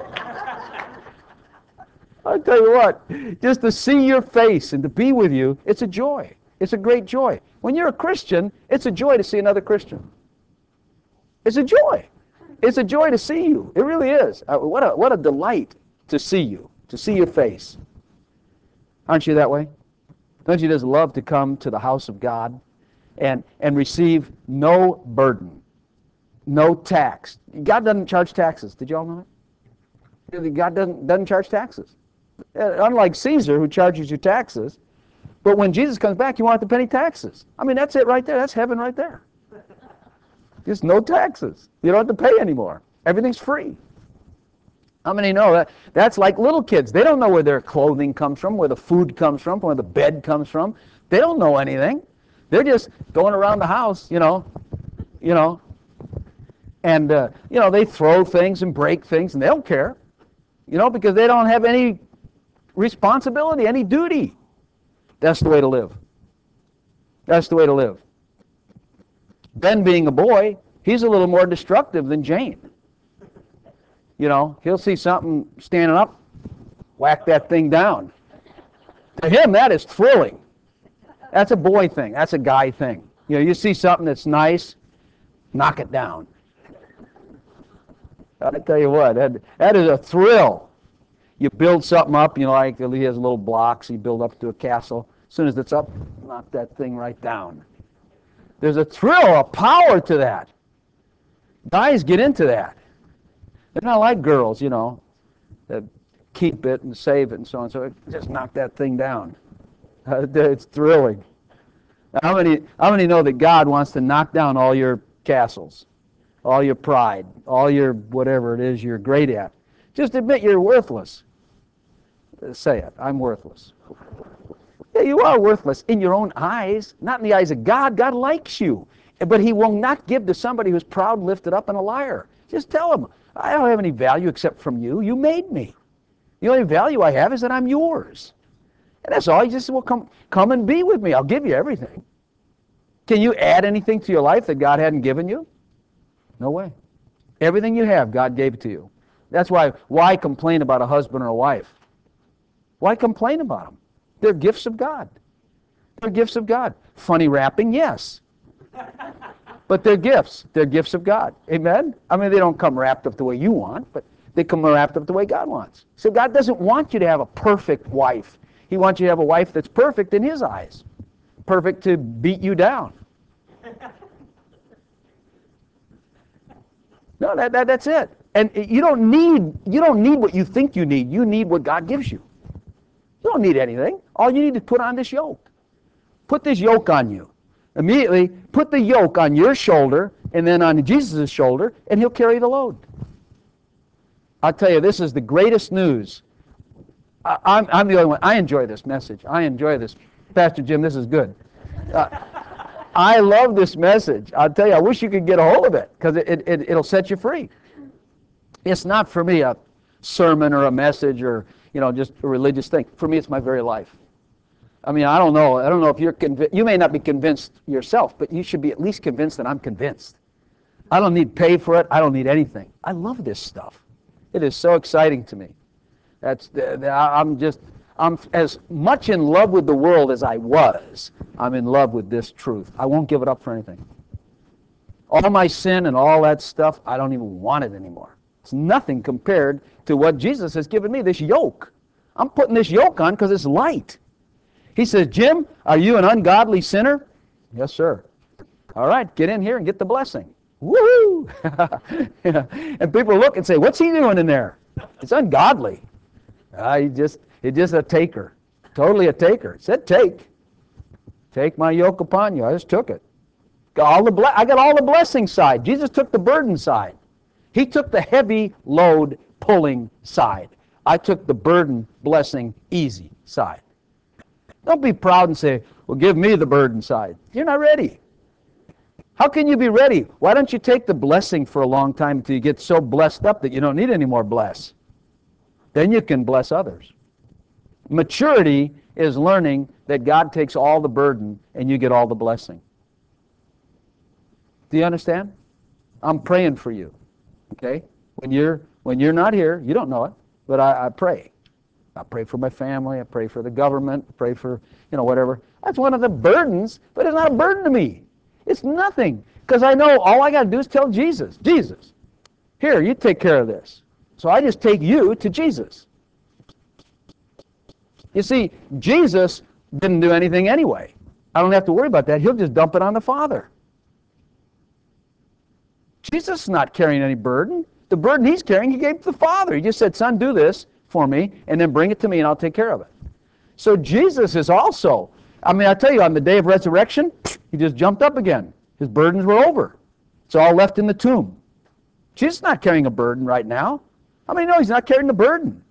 Speaker 1: I'll tell you what, just to see your face and to be with you, it's a joy. It's a great joy. When you're a Christian, it's a joy to see another Christian. It's a joy. It's a joy to see you. It really is. What a delight to see you, to see your face. Aren't you that way? Don't you just love to come to the house of God and receive no burden, no tax? God doesn't charge taxes. Did you all know that? God doesn't charge taxes. Unlike Caesar, who charges you taxes. But when Jesus comes back, you won't have to pay any taxes. I mean, that's it right there. That's heaven right there. Just no taxes. You don't have to pay anymore. Everything's free. How many know that? That's like little kids. They don't know where their clothing comes from, where the food comes from, where the bed comes from. They don't know anything. They're just going around the house, and they throw things and break things, and they don't care, because they don't have any responsibility, any duty. That's the way to live. That's the way to live. Ben, being a boy, he's a little more destructive than Jane. He'll see something standing up, whack that thing down. To him, that is thrilling. That's a boy thing. That's a guy thing. You see something that's nice, knock it down. I tell you what, that is a thrill. You build something up, like he has little blocks, you build up to a castle. As soon as it's up, knock that thing right down. There's a thrill, a power to that. Guys get into that. They're not like girls, that keep it and save it and so on. So just knock that thing down. It's thrilling. How many know that God wants to knock down all your castles, all your pride, all your whatever it is you're great at? Just admit you're worthless. Say it. I'm worthless. Yeah, you are worthless in your own eyes, not in the eyes of God. God likes you, but He will not give to somebody who's proud, lifted up, and a liar. Just tell him, I don't have any value except from you. You made me. The only value I have is that I'm yours. And that's all. He just said, well, come and be with me. I'll give you everything. Can you add anything to your life that God hadn't given you? No way. Everything you have, God gave it to you. That's why complain about a husband or a wife? Why complain about them? They're gifts of God. They're gifts of God. Funny wrapping, yes. But they're gifts. They're gifts of God. Amen? I mean, they don't come wrapped up the way you want, but they come wrapped up the way God wants. So God doesn't want you to have a perfect wife. He wants you to have a wife that's perfect in His eyes. Perfect to beat you down. No, that's it. And you don't need what you think you need. You need what God gives you. You don't need anything. All you need is put on this yoke. Put this yoke on you. Immediately, put the yoke on your shoulder and then on Jesus' shoulder, and He'll carry the load. I'll tell you, this is the greatest news. I'm the only one. I enjoy this message. I enjoy this. Pastor Jim, this is good. I love this message. I'll tell you, I wish you could get a hold of it because it'll set you free. It's not for me a sermon or a message or just a religious thing. For me, it's my very life. I mean, I don't know if you're convinced. You may not be convinced yourself, but you should be at least convinced that I'm convinced. I don't need pay for it. I don't need anything. I love this stuff. It is so exciting to me. I'm as much in love with the world as I was. I'm in love with this truth. I won't give it up for anything. All my sin and all that stuff, I don't even want it anymore. It's nothing compared to what Jesus has given me, this yoke. I'm putting this yoke on because it's light. He says, Jim, are you an ungodly sinner? Yes, sir. All right, get in here and get the blessing. Woo-hoo! And people look and say, what's he doing in there? It's ungodly. He's just a taker. Totally a taker. It said take. Take my yoke upon you. I just took it. I got all the blessing side. Jesus took the burden side. He took the heavy load pulling side. I took the burden, blessing, easy side. Don't be proud and say, well, give me the burden side. You're not ready. How can you be ready? Why don't you take the blessing for a long time until you get so blessed up that you don't need any more bless? Then you can bless others. Maturity is learning that God takes all the burden and you get all the blessing. Do you understand? I'm praying for you. Okay? When you're not here, you don't know it, but I pray. I pray for my family. I pray for the government. I pray for, whatever. That's one of the burdens, but it's not a burden to me. It's nothing, because I know all I got to do is tell Jesus, Jesus, here, you take care of this. So I just take you to Jesus. You see, Jesus didn't do anything anyway. I don't have to worry about that. He'll just dump it on the Father. Jesus is not carrying any burden. The burden he's carrying, he gave to the Father. He just said, son, do this for me, and then bring it to me, and I'll take care of it. So Jesus is also, I tell you, on the day of resurrection, he just jumped up again. His burdens were over. It's all left in the tomb. Jesus is not carrying a burden right now. No, he's not carrying the burden.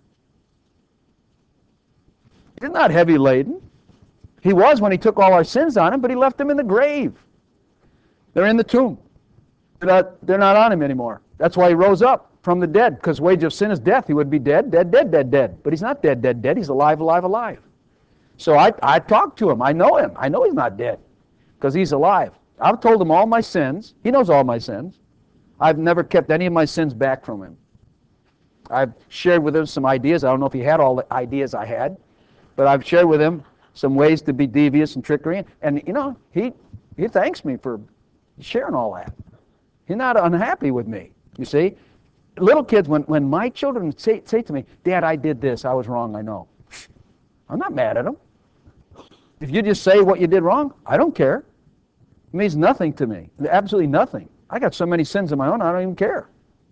Speaker 1: He's not heavy laden. He was when he took all our sins on him, but he left them in the grave. They're in the tomb. They're not on him anymore. That's why he rose up from the dead, because wage of sin is death. He would be dead, dead, dead, dead, dead. But he's not dead, dead, dead. He's alive, alive, alive. So I talked to him. I know him. I know he's not dead, because he's alive. I've told him all my sins. He knows all my sins. I've never kept any of my sins back from him. I've shared with him some ideas. I don't know if he had all the ideas I had, but I've shared with him some ways to be devious and trickery. And, he thanks me for sharing all that. He's not unhappy with me, you see. Little kids, when my children say to me, Dad, I did this, I was wrong, I know. I'm not mad at them. If you just say what you did wrong, I don't care. It means nothing to me, absolutely nothing. I got so many sins of my own, I don't even care.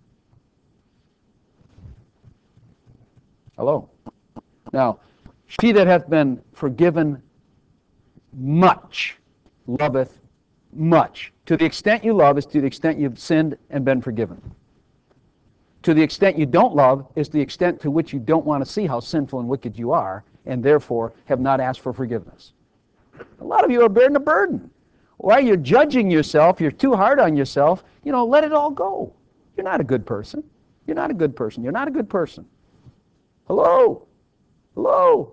Speaker 1: Hello? Now, he that hath been forgiven much loveth much. To the extent you love is to the extent you've sinned and been forgiven. To the extent you don't love is the extent to which you don't want to see how sinful and wicked you are, and therefore have not asked for forgiveness. A lot of you are bearing a burden. Why? You're judging yourself. You're too hard on yourself. Let it all go. You're not a good person. You're not a good person. You're not a good person. Hello? Hello?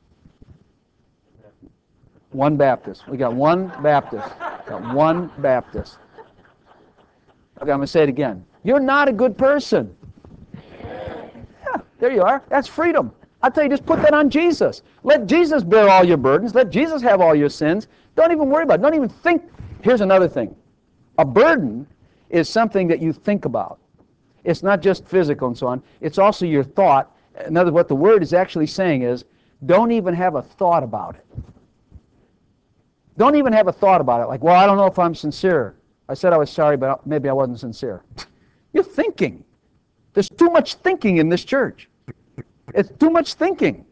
Speaker 1: One Baptist. We got one Baptist. Got one Baptist. Okay, I'm going to say it again. You're not a good person. Yeah, there you are. That's freedom. I tell you, just put that on Jesus. Let Jesus bear all your burdens. Let Jesus have all your sins. Don't even worry about it. Don't even think. Here's another thing. A burden is something that you think about. It's not just physical and so on. It's also your thought. In other words, what the word is actually saying is, don't even have a thought about it. Don't even have a thought about it. Like, well, I don't know if I'm sincere. I said I was sorry, but maybe I wasn't sincere. You're thinking. There's too much thinking in this church. It's too much thinking.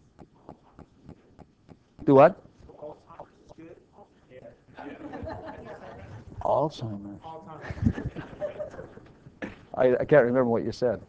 Speaker 1: Do what? Alzheimer's. I can't remember what you said.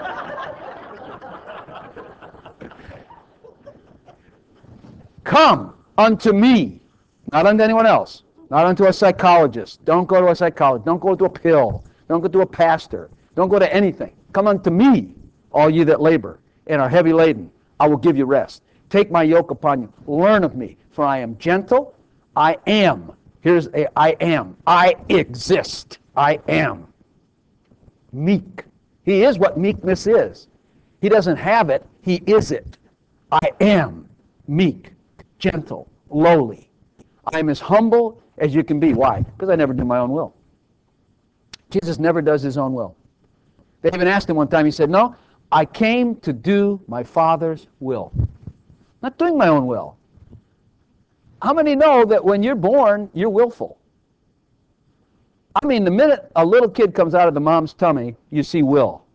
Speaker 1: Come unto me, not unto anyone else, not unto a psychologist. Don't go to a psychologist. Don't go to a pill. Don't go to a pastor. Don't go to anything. Come unto me, all ye that labor and are heavy laden. I will give you rest. Take my yoke upon you. Learn of me, for I am gentle. I am. Here's a I am. I exist. I am. Meek. He is what meekness is. He doesn't have it. He is it. I am meek, gentle, lowly. I am as humble as you can be. Why? Because I never do my own will. Jesus never does his own will. They even asked him one time, he said, no, I came to do my Father's will. Not doing my own will. How many know that when you're born, you're willful? The minute a little kid comes out of the mom's tummy, you see will.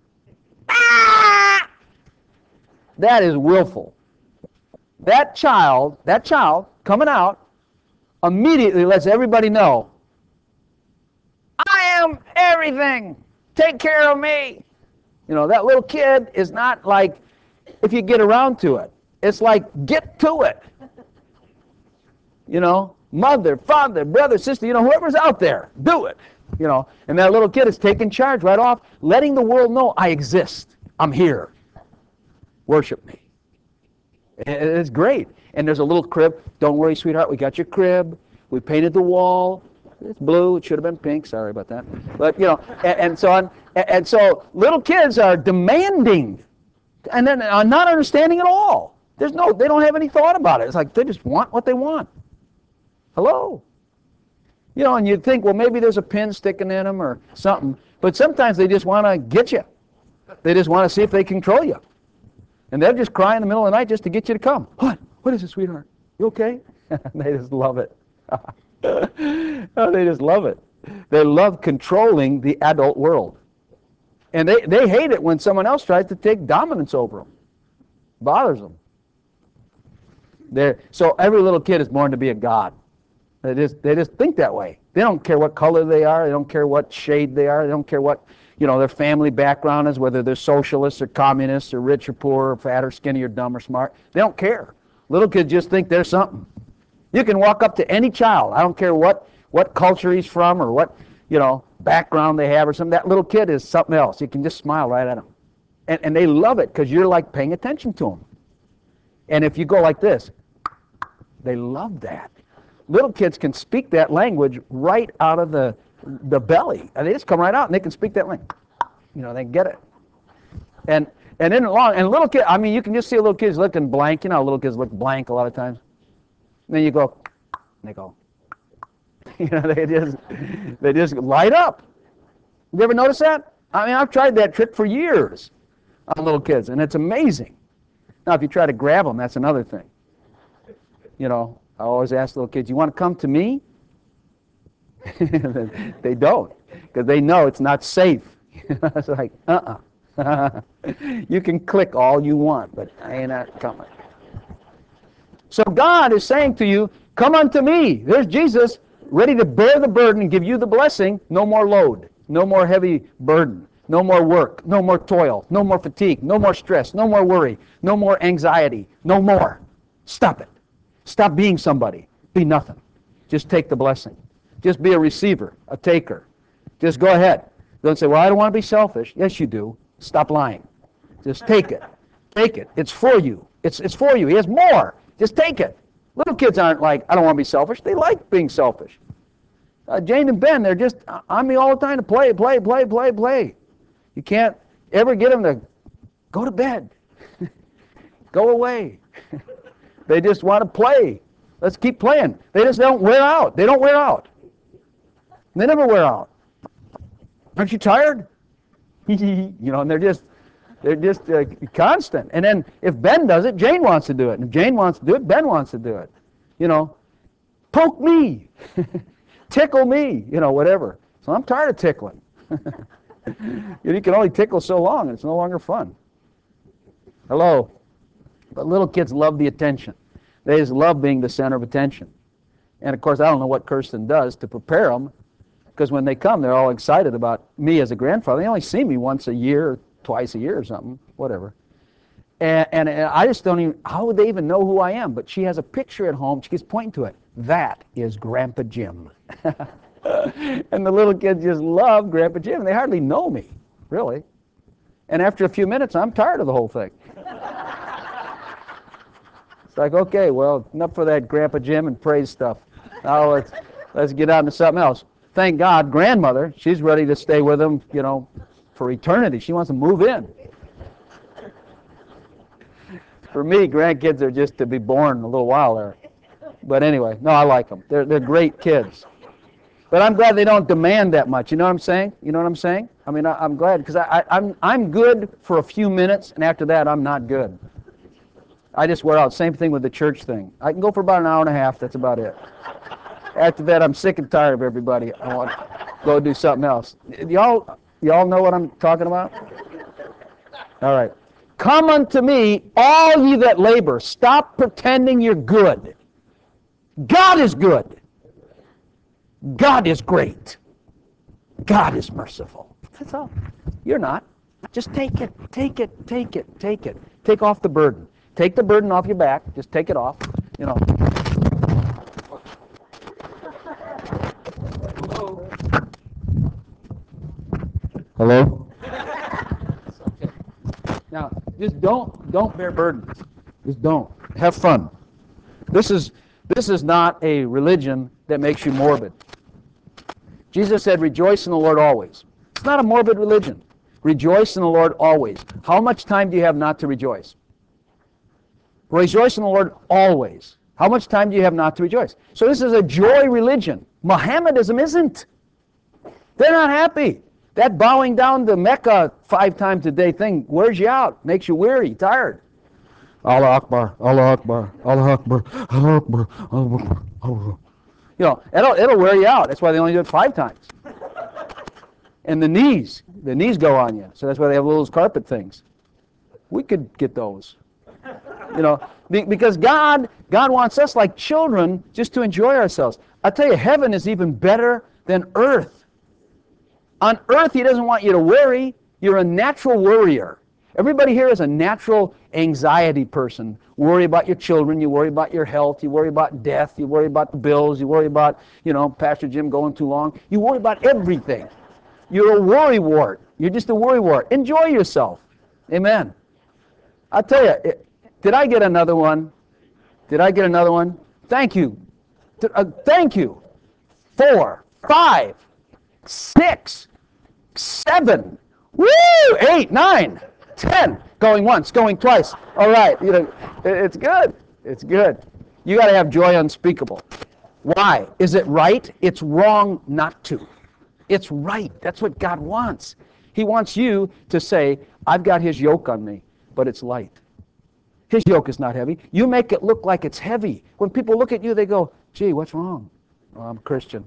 Speaker 1: Ah! That is willful. That child coming out immediately lets everybody know, I am everything. Take care of me. You know, that little kid is not like, if you get around to it. It's like, get to it. You know, mother, father, brother, sister, you know, whoever's out there, do it. You know, and that little kid is taking charge right off, letting the world know, I exist. I'm here. Worship me. It's great. And there's a little crib. Don't worry, sweetheart, we got your crib. We painted the wall. It's blue. It should have been pink. Sorry about that. But, you know, and so on. And so little kids are demanding and then are not understanding at all. They don't have any thought about it. It's like they just want what they want. Hello? You know, and you'd think, well, maybe there's a pin sticking in them or something. But sometimes they just want to get you. They just want to see if they control you. And they'll just cry in the middle of the night just to get you to come. What? What is it, sweetheart? You okay? They just love it. Oh, they just love it. They love controlling the adult world. And they hate it when someone else tries to take dominance over them. Bothers them. So every little kid is born to be a god. They just think that way. They don't care what color they are. They don't care what shade they are. They don't care what, you know, their family background is, whether they're socialists or communists or rich or poor or fat or skinny or dumb or smart. They don't care. Little kids just think they're something. You can walk up to any child. I don't care what culture he's from or what, you know, background they have or something. That little kid is something else. You can just smile right at them. And they love it because you're like paying attention to them. And if you go like this, they love that. Little kids can speak that language right out of the belly. And they just come right out and they can speak that language. You know, they get it. And little kids, I mean, you can just see little kids looking blank. You know how little kids look blank a lot of times. And then you go, and they go. You know, they just light up. You ever notice that? I mean, I've tried that trick for years on little kids, and it's amazing. Now, if you try to grab them, that's another thing. You know, I always ask little kids, you want to come to me? They don't, because they know it's not safe. It's like, You can click all you want, but I ain't not coming. So God is saying to you, come unto me. There's Jesus, ready to bear the burden and give you the blessing. No more load, no more heavy burden, no more work, no more toil, no more fatigue, no more stress, no more worry, no more anxiety, no more. Stop it. Stop being somebody. Be nothing. Just take the blessing. Just be a receiver, a taker. Just go ahead. Don't say, well, I don't want to be selfish. Yes, you do. Stop lying. Just take it. Take it. It's for you. It's for you. He has more. Just take it. Little kids aren't like, I don't want to be selfish. They like being selfish. Jane and Ben, they're just on me all the time to play. You can't ever get them to go to bed. Go away. They just want to play. Let's keep playing. They just don't wear out. They don't wear out. They never wear out. Aren't you tired? You know, and they're just constant. And then if Ben does it, Jane wants to do it. And if Jane wants to do it, Ben wants to do it. You know, poke me, tickle me, you know, whatever. So I'm tired of tickling. You can only tickle so long, and it's no longer fun. Hello. But little kids love the attention. They just love being the center of attention. And of course, I don't know what Kirsten does to prepare them, because when they come, they're all excited about me as a grandfather. They only see me once a year, or twice a year or something, whatever. And I just don't even, how would they even know who I am? But she has a picture at home. She keeps pointing to it. That is Grandpa Jim. And the little kids just love Grandpa Jim. They hardly know me, really. And after a few minutes, I'm tired of the whole thing. It's like, okay, well, enough for that Grandpa Jim and praise stuff. Now let's get on to something else. Thank God, grandmother, she's ready to stay with them, you know, for eternity. She wants to move in. For me, grandkids are just to be born a little while there. But anyway, no, I like them. They're great kids. But I'm glad they don't demand that much. You know what I'm saying? You know what I'm saying? I mean, I'm glad, because I'm good for a few minutes, and after that, I'm not good. I just wear out. Same thing with the church thing. I can go for about an hour and a half. That's about it. After that, I'm sick and tired of everybody. I want to go do something else. Y'all know what I'm talking about? All right. Come unto me, all ye that labor. Stop pretending you're good. God is good. God is great. God is merciful. That's all. You're not. Just take it, take it, take it, take it. Take off the burden. Take the burden off your back. Just take it off. You know. Hello? Okay. Now, just don't bear burdens. Just don't. Have fun. This is not a religion that makes you morbid. Jesus said, rejoice in the Lord always. It's not a morbid religion. Rejoice in the Lord always. How much time do you have not to rejoice? Rejoice in the Lord always. How much time do you have not to rejoice? So this is a joy religion. Mohammedanism isn't. They're not happy. That bowing down to Mecca 5 times a day thing wears you out, makes you weary, tired. Allah Akbar, Allah Akbar, Allah Akbar, Allah Akbar, Allah Akbar, Allah Akbar. You know, it'll wear you out. That's why they only do it 5 times. And the knees go on you. So that's why they have those carpet things. We could get those. You know, because God wants us like children just to enjoy ourselves. I tell you, heaven is even better than earth. On earth, He doesn't want you to worry. You're a natural worrier. Everybody here is a natural anxiety person. Worry about your children, you worry about your health, you worry about death, you worry about the bills, you worry about, Pastor Jim going too long. You worry about everything. You're a worrywart. You're just a worrywart. Enjoy yourself. Amen. I'll tell you, did I get another one? Did I get another one? Thank you. Thank you. 4, 5, 6, 7, woo, 8, 9, 10. Going once, going twice. All right, it's good. It's good. You got to have joy unspeakable. Why? Is it right? It's wrong not to. It's right. That's what God wants. He wants you to say, I've got His yoke on me, but it's light. His yoke is not heavy. You make it look like it's heavy. When people look at you, they go, gee, what's wrong? Oh, I'm a Christian.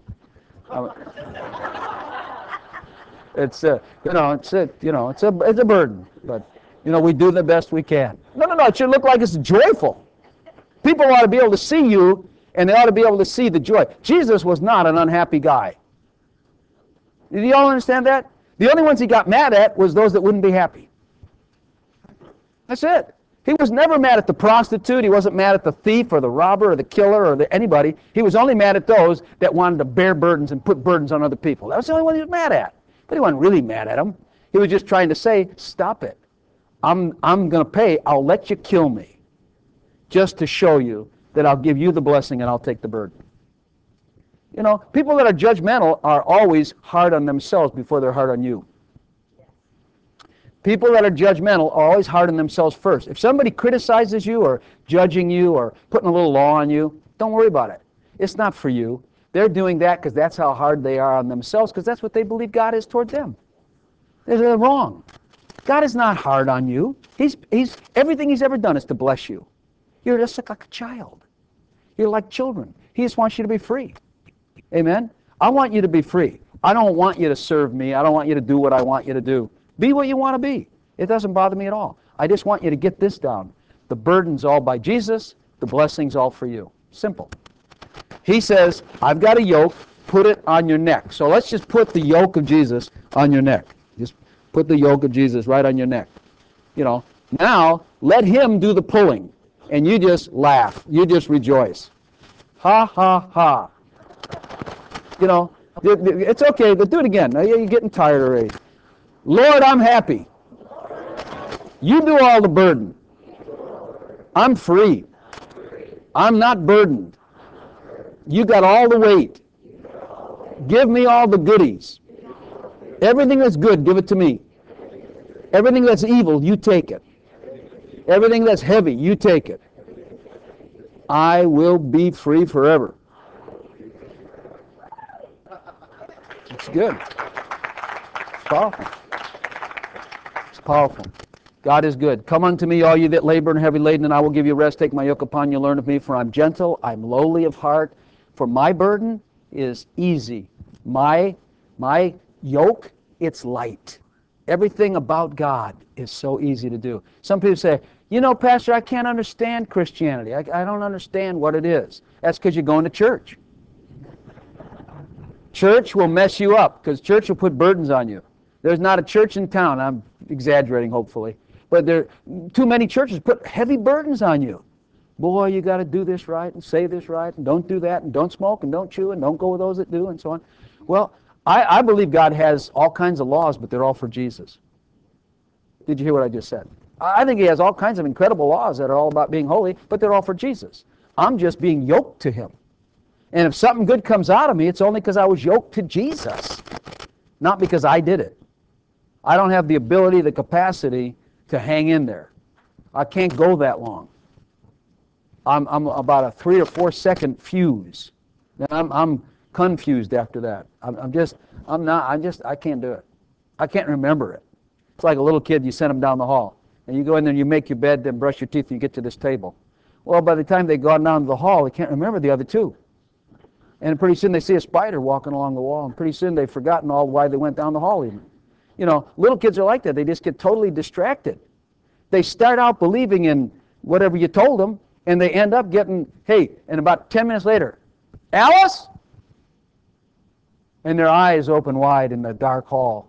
Speaker 1: It's a burden, but we do the best we can. No, it should look like it's joyful. People ought to be able to see you, and they ought to be able to see the joy. Jesus was not an unhappy guy. Do you all understand that? The only ones He got mad at was those that wouldn't be happy. That's it. He was never mad at the prostitute. He wasn't mad at the thief or the robber or the killer or anybody. He was only mad at those that wanted to bear burdens and put burdens on other people. That was the only one He was mad at. But He wasn't really mad at them. He was just trying to say, stop it. I'm going to pay. I'll let you kill me just to show you that I'll give you the blessing and I'll take the burden. People that are judgmental are always hard on themselves before they're hard on you. People that are judgmental are always hard on themselves first. If somebody criticizes you or judging you or putting a little law on you, don't worry about it. It's not for you. They're doing that because that's how hard they are on themselves, because that's what they believe God is toward them. They're wrong. God is not hard on you. Everything He's ever done is to bless you. You're just like a child. You're like children. He just wants you to be free. Amen? I want you to be free. I don't want you to serve me. I don't want you to do what I want you to do. Be what you want to be. It doesn't bother me at all. I just want you to get this down. The burden's all by Jesus. The blessing's all for you. Simple. He says, I've got a yoke. Put it on your neck. So let's just put the yoke of Jesus on your neck. Just put the yoke of Jesus right on your neck. Now let Him do the pulling. And you just laugh. You just rejoice. Ha, ha, ha. It's okay, but do it again. You're getting tired already. Lord, I'm happy. You do all the burden. I'm free. I'm not burdened. You got all the weight. Give me all the goodies. Everything that's good, give it to me. Everything that's evil, you take it. Everything that's heavy, you take it. I will be free forever. It's good. It's powerful. It's powerful. God is good. Come unto me, all you that labor and are heavy laden, and I will give you rest. Take my yoke upon you, learn of me, for I'm gentle, I'm lowly of heart. For my burden is easy. My yoke, it's light. Everything about God is so easy to do. Some people say, Pastor, I can't understand Christianity. I don't understand what it is. That's because you're going to church. Church will mess you up because church will put burdens on you. There's not a church in town. exaggerating hopefully. But too many churches put heavy burdens on you. Boy, you got to do this right and say this right and don't do that and don't smoke and don't chew and don't go with those that do and so on. Well, I believe God has all kinds of laws, but they're all for Jesus. Did you hear what I just said? I think he has all kinds of incredible laws that are all about being holy, but they're all for Jesus. I'm just being yoked to him. And if something good comes out of me, it's only because I was yoked to Jesus, not because I did it. I don't have the ability, the capacity to hang in there. I can't go that long. I'm about a 3 or 4 second fuse. I'm confused after that. I can't do it. I can't remember it. It's like a little kid, you send them down the hall. And you go in there and you make your bed, then brush your teeth, and you get to this table. Well, by the time they've gone down to the hall, they can't remember the other two. And pretty soon they see a spider walking along the wall, and pretty soon they've forgotten all why they went down the hall even. You know, little kids are like that. They just get totally distracted. They start out believing in whatever you told them, and they end up getting, hey, and about 10 minutes later, Alice? And their eyes open wide in the dark hall.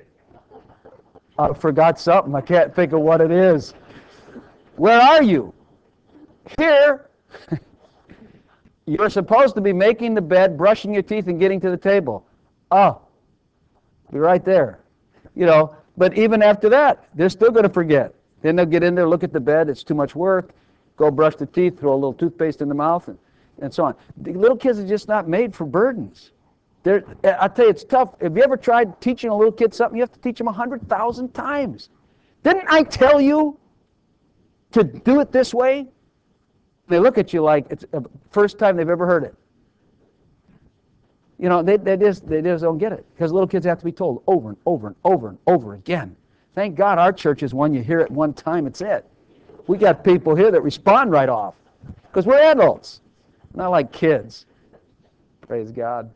Speaker 1: I forgot something. I can't think of what it is. Where are you? Here. You're supposed to be making the bed, brushing your teeth, and getting to the table. Oh, be right there. You know, but even after that, they're still going to forget. Then they'll get in there, look at the bed, it's too much work, go brush the teeth, throw a little toothpaste in the mouth, and so on. The little kids are just not made for burdens. I tell you, it's tough. Have you ever tried teaching a little kid something? You have to teach them 100,000 times. Didn't I tell you to do it this way? They look at you like it's the first time they've ever heard it. You know, they just don't get it, because little kids have to be told over and over and over and over again. Thank God our church is one you hear it one time, it's it. We got people here that respond right off, because we're adults, not like kids. Praise God.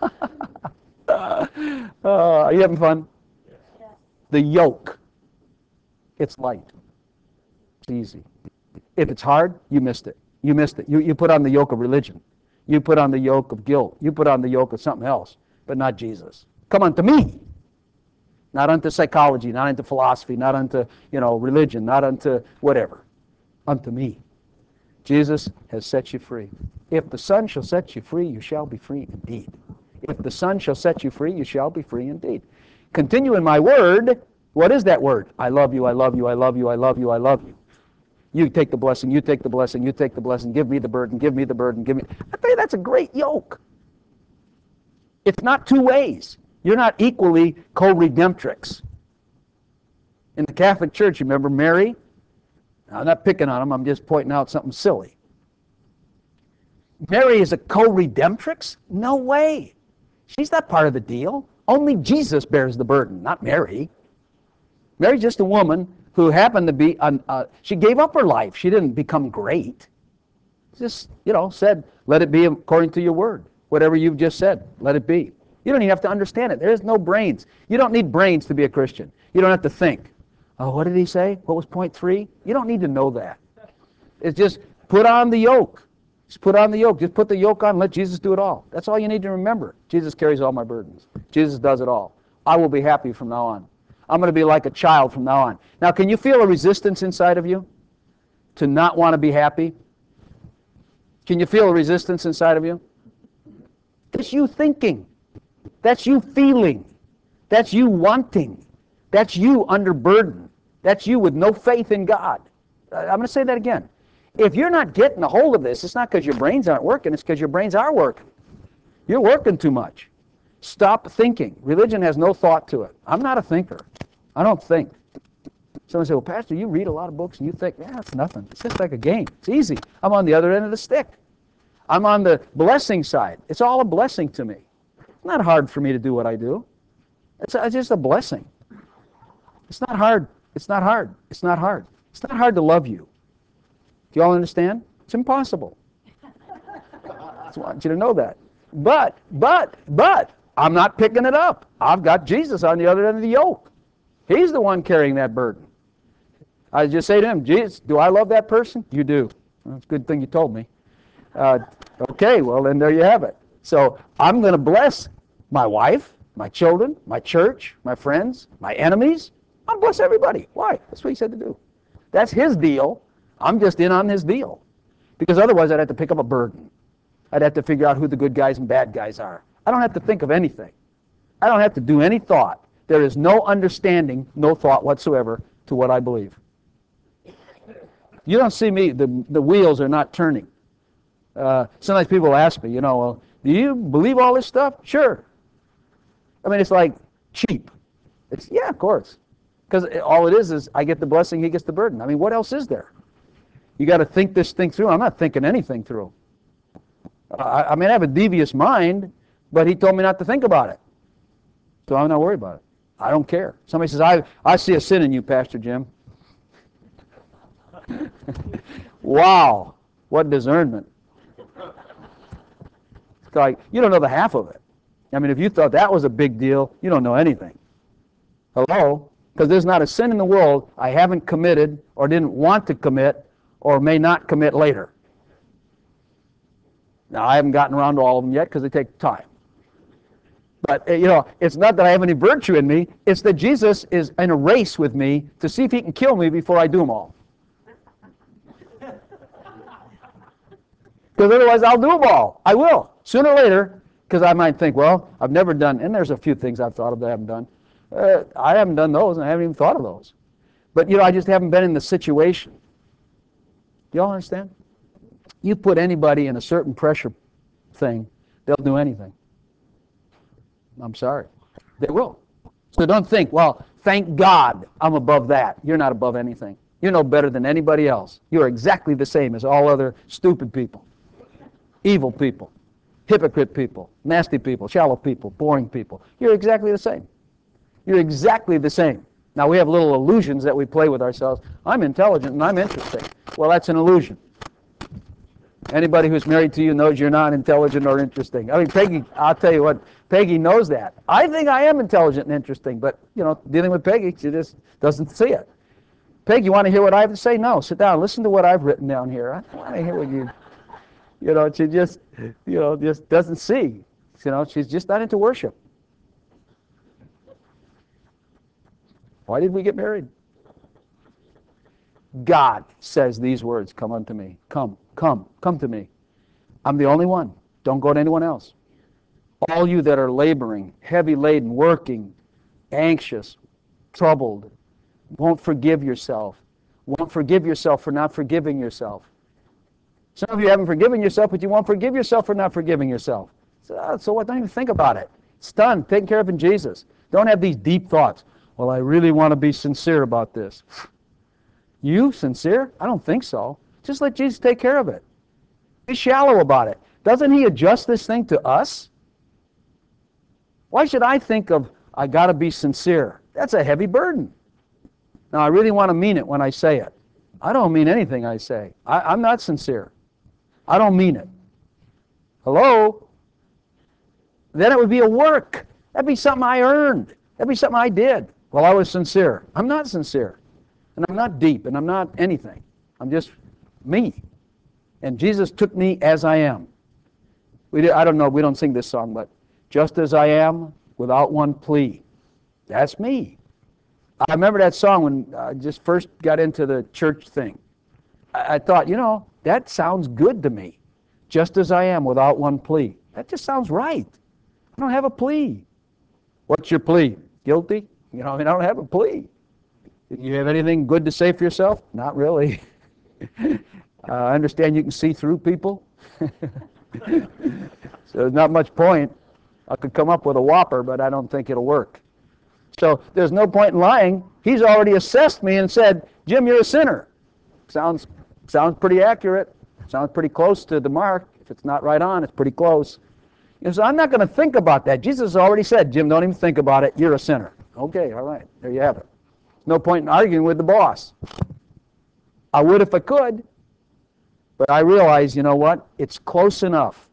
Speaker 1: Are you having fun? Yes. The yoke. It's light. It's easy. If it's hard, you missed it. You missed it. You put on the yoke of religion. You put on the yoke of guilt. You put on the yoke of something else, but not Jesus. Come unto me. Not unto psychology, not unto philosophy, not unto, religion, not unto whatever. Unto me. Jesus has set you free. If the Son shall set you free, you shall be free indeed. If the Son shall set you free, you shall be free indeed. Continue in my word. What is that word? I love you, I love you, I love you, I love you, I love you. You take the blessing, you take the blessing, you take the blessing. Give me the burden, give me the burden, give me. I tell you, that's a great yoke. It's not two ways. You're not equally co-redemptrix. In the Catholic Church, you remember Mary? I'm not picking on them, I'm just pointing out something silly. Mary is a co-redemptrix? No way. She's not part of the deal. Only Jesus bears the burden, not Mary. Mary's just a woman who happened to be, she gave up her life. She didn't become great. Just, said, let it be according to your word. Whatever you've just said, let it be. You don't even have to understand it. There is no brains. You don't need brains to be a Christian. You don't have to think. Oh, what did he say? What was point 3? You don't need to know that. It's just put on the yoke. Just put on the yoke. Just put the yoke on and let Jesus do it all. That's all you need to remember. Jesus carries all my burdens. Jesus does it all. I will be happy from now on. I'm going to be like a child from now on. Now, can you feel a resistance inside of you to not want to be happy? Can you feel a resistance inside of you? That's you thinking. That's you feeling. That's you wanting. That's you under burden. That's you with no faith in God. I'm going to say that again. If you're not getting a hold of this, it's not because your brains aren't working, it's because your brains are working. You're working too much. Stop thinking. Religion has no thought to it. I'm not a thinker. I don't think. Someone say, well, Pastor, you read a lot of books and you think, yeah, it's nothing. It's just like a game. It's easy. I'm on the other end of the stick. I'm on the blessing side. It's all a blessing to me. It's not hard for me to do what I do. It's just a blessing. It's not hard. It's not hard. It's not hard. It's not hard to love you. Do you all understand? It's impossible. I just want you to know that. But, I'm not picking it up. I've got Jesus on the other end of the yoke. He's the one carrying that burden. I just say to him, Jesus, do I love that person? You do. Well, it's a good thing you told me. Okay, well, then there you have it. So I'm going to bless my wife, my children, my church, my friends, my enemies. I'll bless everybody. Why? That's what he said to do. That's his deal. I'm just in on his deal. Because otherwise I'd have to pick up a burden. I'd have to figure out who the good guys and bad guys are. I don't have to think of anything. I don't have to do any thought. There is no understanding, no thought whatsoever to what I believe. You don't see me, the wheels are not turning. Sometimes people ask me, well, do you believe all this stuff? Sure. I mean, it's like cheap. Yeah, of course. Because all it is I get the blessing, he gets the burden. I mean, what else is there? You got to think this thing through. I'm not thinking anything through. I mean, I have a devious mind, but he told me not to think about it. So I'm not worried about it. I don't care. Somebody says, I see a sin in you, Pastor Jim. Wow, what discernment. It's like, you don't know the half of it. I mean, if you thought that was a big deal, you don't know anything. Hello? Because there's not a sin in the world I haven't committed or didn't want to commit or may not commit later. Now, I haven't gotten around to all of them yet because they take time. But, it's not that I have any virtue in me. It's that Jesus is in a race with me to see if he can kill me before I do them all. Because otherwise I'll do them all. I will. Sooner or later, because I might think, well, I've never done, and there's a few things I've thought of that I haven't done. I haven't done those, and I haven't even thought of those. But, I just haven't been in the situation. Do you all understand? You put anybody in a certain pressure thing, they'll do anything. I'm sorry. They will. So don't think, well, thank God I'm above that. You're not above anything. You're no better than anybody else. You're exactly the same as all other stupid people, evil people, hypocrite people, nasty people, shallow people, boring people. You're exactly the same. You're exactly the same. Now, we have little illusions that we play with ourselves. I'm intelligent and I'm interesting. Well, that's an illusion. Anybody who's married to you knows you're not intelligent or interesting. I mean, Peggy, I'll tell you what, Peggy knows that. I think I am intelligent and interesting, but, dealing with Peggy, she just doesn't see it. Peggy, you want to hear what I have to say? No, sit down. Listen to what I've written down here. I want to hear what she just, just doesn't see. She's just not into worship. Why did we get married? God says these words, come unto me. Come to me. I'm the only one. Don't go to anyone else. All you that are laboring, heavy laden, working, anxious, troubled, won't forgive yourself for not forgiving yourself. Some of you haven't forgiven yourself, but you won't forgive yourself for not forgiving yourself. So what? Don't even think about it. It's done. Taken care of in Jesus. Don't have these deep thoughts. Well, I really want to be sincere about this. You sincere? I don't think so. Just let Jesus take care of it. Be shallow about it. Doesn't he adjust this thing to us? Why should I think of, I got to be sincere? That's a heavy burden. Now, I really want to mean it when I say it. I don't mean anything I say. I'm not sincere. I don't mean it. Hello? Then it would be a work. That'd be something I earned. That'd be something I did. Well, I was sincere. I'm not sincere. And I'm not deep, and I'm not anything. I'm just me. And Jesus took me as I am. I don't know, we don't sing this song, but just as I am, without one plea. That's me. I remember that song when I just first got into the church thing. I thought, that sounds good to me. Just as I am, without one plea. That just sounds right. I don't have a plea. What's your plea? Guilty? I don't have a plea. You have anything good to say for yourself? Not really. I understand you can see through people. So there's not much point. I could come up with a whopper, but I don't think it'll work. So there's no point in lying. He's already assessed me and said, Jim, you're a sinner. Sounds pretty accurate. Sounds pretty close to the mark. If it's not right on, it's pretty close. So I'm not going to think about that. Jesus already said, Jim, don't even think about it. You're a sinner. Okay, all right. There you have it. No point in arguing with the boss. I would if I could, but I realize, you know what? It's close enough.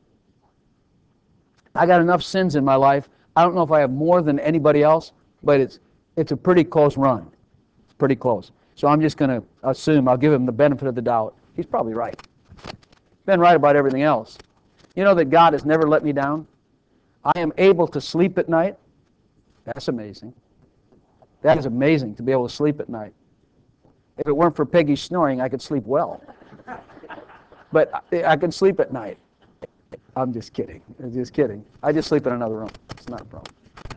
Speaker 1: I got enough sins in my life. I don't know if I have more than anybody else, but it's a pretty close run. It's pretty close. So I'm just going to assume, I'll give him the benefit of the doubt. He's probably right. Been right about everything else. You know that God has never let me down? I am able to sleep at night. That's amazing. That is amazing to be able to sleep at night. If it weren't for Peggy snoring, I could sleep well. But I can sleep at night. I'm just kidding. I'm just kidding. I just sleep in another room. It's not a problem.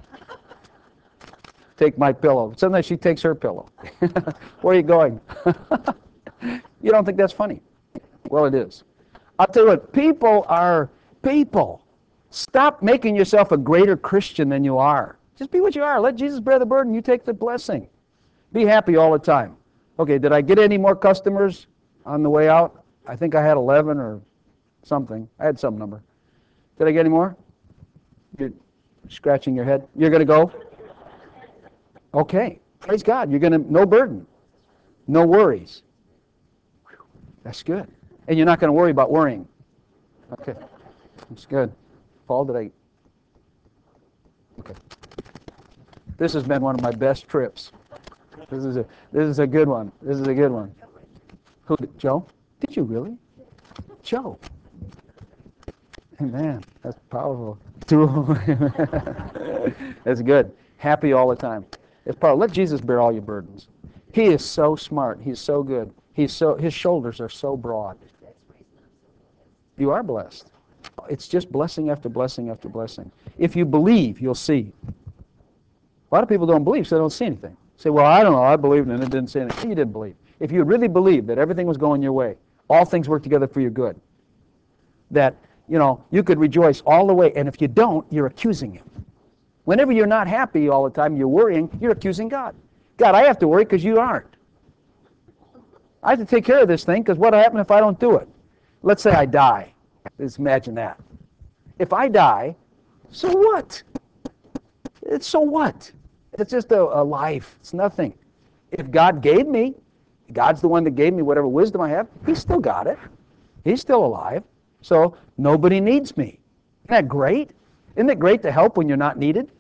Speaker 1: Take my pillow. Sometimes she takes her pillow. Where are you going? You don't think that's funny? Well, it is. I'll tell you what, people are people. Stop making yourself a greater Christian than you are. Just be what you are. Let Jesus bear the burden. You take the blessing. Be happy all the time. Okay, did I get any more customers on the way out? I think I had 11 or something. I had some number. Did I get any more? You're scratching your head. You're going to go? Okay. Praise God. You're going to, no burden. No worries. Whew, that's good. And you're not going to worry about worrying. Okay. That's good. Paul, did I? Okay. This has been one of my best trips. This is a good one. This is a good one. Who did, Joe? Did you really? Joe. Man, that's powerful. That's good. Happy all the time. It's powerful. Let Jesus bear all your burdens. He is so smart. He's so good. His shoulders are so broad. You are blessed. It's just blessing after blessing after blessing. If you believe, you'll see. A lot of people don't believe, so they don't see anything. Say, well, I don't know. I believed and it didn't say anything. You didn't believe. If you really believed that everything was going your way, all things work together for your good, that, you could rejoice all the way, and if you don't, you're accusing Him. Whenever you're not happy all the time, you're worrying, you're accusing God. God, I have to worry because you aren't. I have to take care of this thing because what will happen if I don't do it? Let's say I die. Let's imagine that. If I die, so what? So what? It's just a life. It's nothing. If God gave me, God's the one that gave me whatever wisdom I have, He's still got it. He's still alive. So nobody needs me. Isn't that great? Isn't it great to help when you're not needed?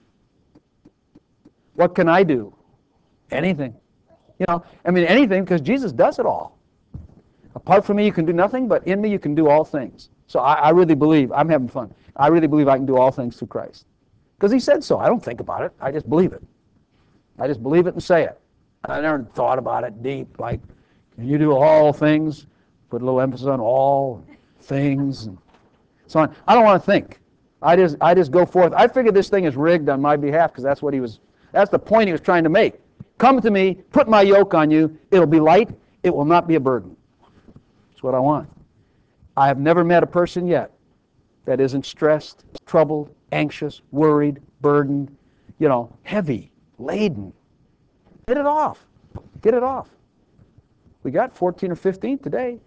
Speaker 1: What can I do? Anything. Anything, because Jesus does it all. Apart from me, you can do nothing, but in me, you can do all things. So I really believe, I'm having fun, I really believe I can do all things through Christ. Because He said so. I don't think about it. I just believe it. I just believe it and say it. I never thought about it deep, like, can you do all things? Put a little emphasis on all things and so on. I don't want to think. I just go forth. I figure this thing is rigged on my behalf because that's the point He was trying to make. Come to me, put my yoke on you. It'll be light. It will not be a burden. That's what I want. I have never met a person yet that isn't stressed, troubled, anxious, worried, burdened, heavy, laden. Get it off. Get it off. We got 14 or 15 today.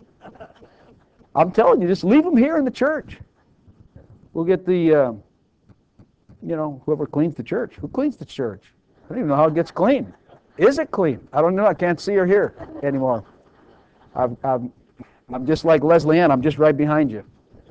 Speaker 1: I'm telling you, just leave them here in the church. We'll get the, whoever cleans the church. Who cleans the church? I don't even know how it gets clean. Is it clean? I don't know. I can't see or hear anymore. I'm just like Leslie Ann. I'm just right behind you.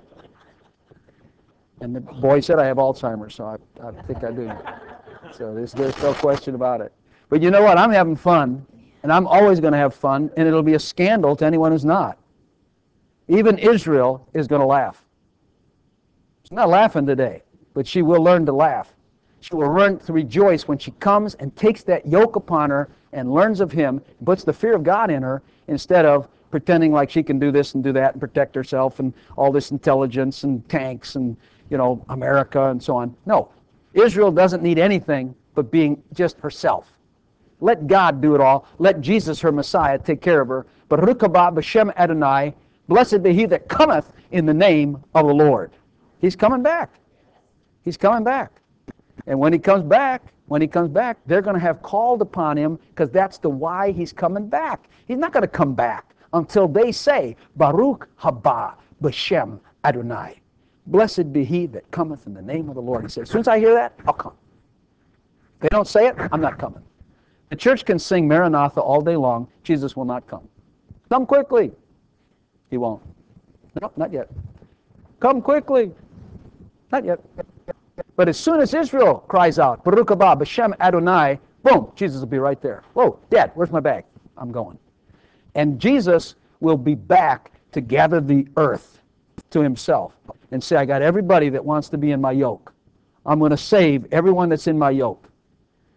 Speaker 1: And the boy said I have Alzheimer's, so I think I do. So there's no question about it. But you know what? I'm having fun, and I'm always going to have fun, and it'll be a scandal to anyone who's not. Even Israel is going to laugh. She's not laughing today, but she will learn to laugh. She will learn to rejoice when she comes and takes that yoke upon her and learns of Him, and puts the fear of God in her instead of pretending like she can do this and do that and protect herself and all this intelligence and tanks and, America and so on. No, Israel doesn't need anything but being just herself. Let God do it all. Let Jesus, her Messiah, take care of her. Baruch haba b'shem Adonai. Blessed be He that cometh in the name of the Lord. He's coming back. He's coming back. And when He comes back, they're going to have called upon Him because that's the why He's coming back. He's not going to come back until they say, Baruch haba b'shem Adonai. Blessed be He that cometh in the name of the Lord. He said, as soon as I hear that, I'll come. If they don't say it, I'm not coming. The church can sing Maranatha all day long. Jesus will not come. Come quickly. He won't. No, not yet. Come quickly. Not yet. But as soon as Israel cries out, Baruch haba b'shem Adonai, boom, Jesus will be right there. Whoa, Dad, where's my bag? I'm going. And Jesus will be back to gather the earth to Himself and say, I got everybody that wants to be in my yoke. I'm going to save everyone that's in my yoke.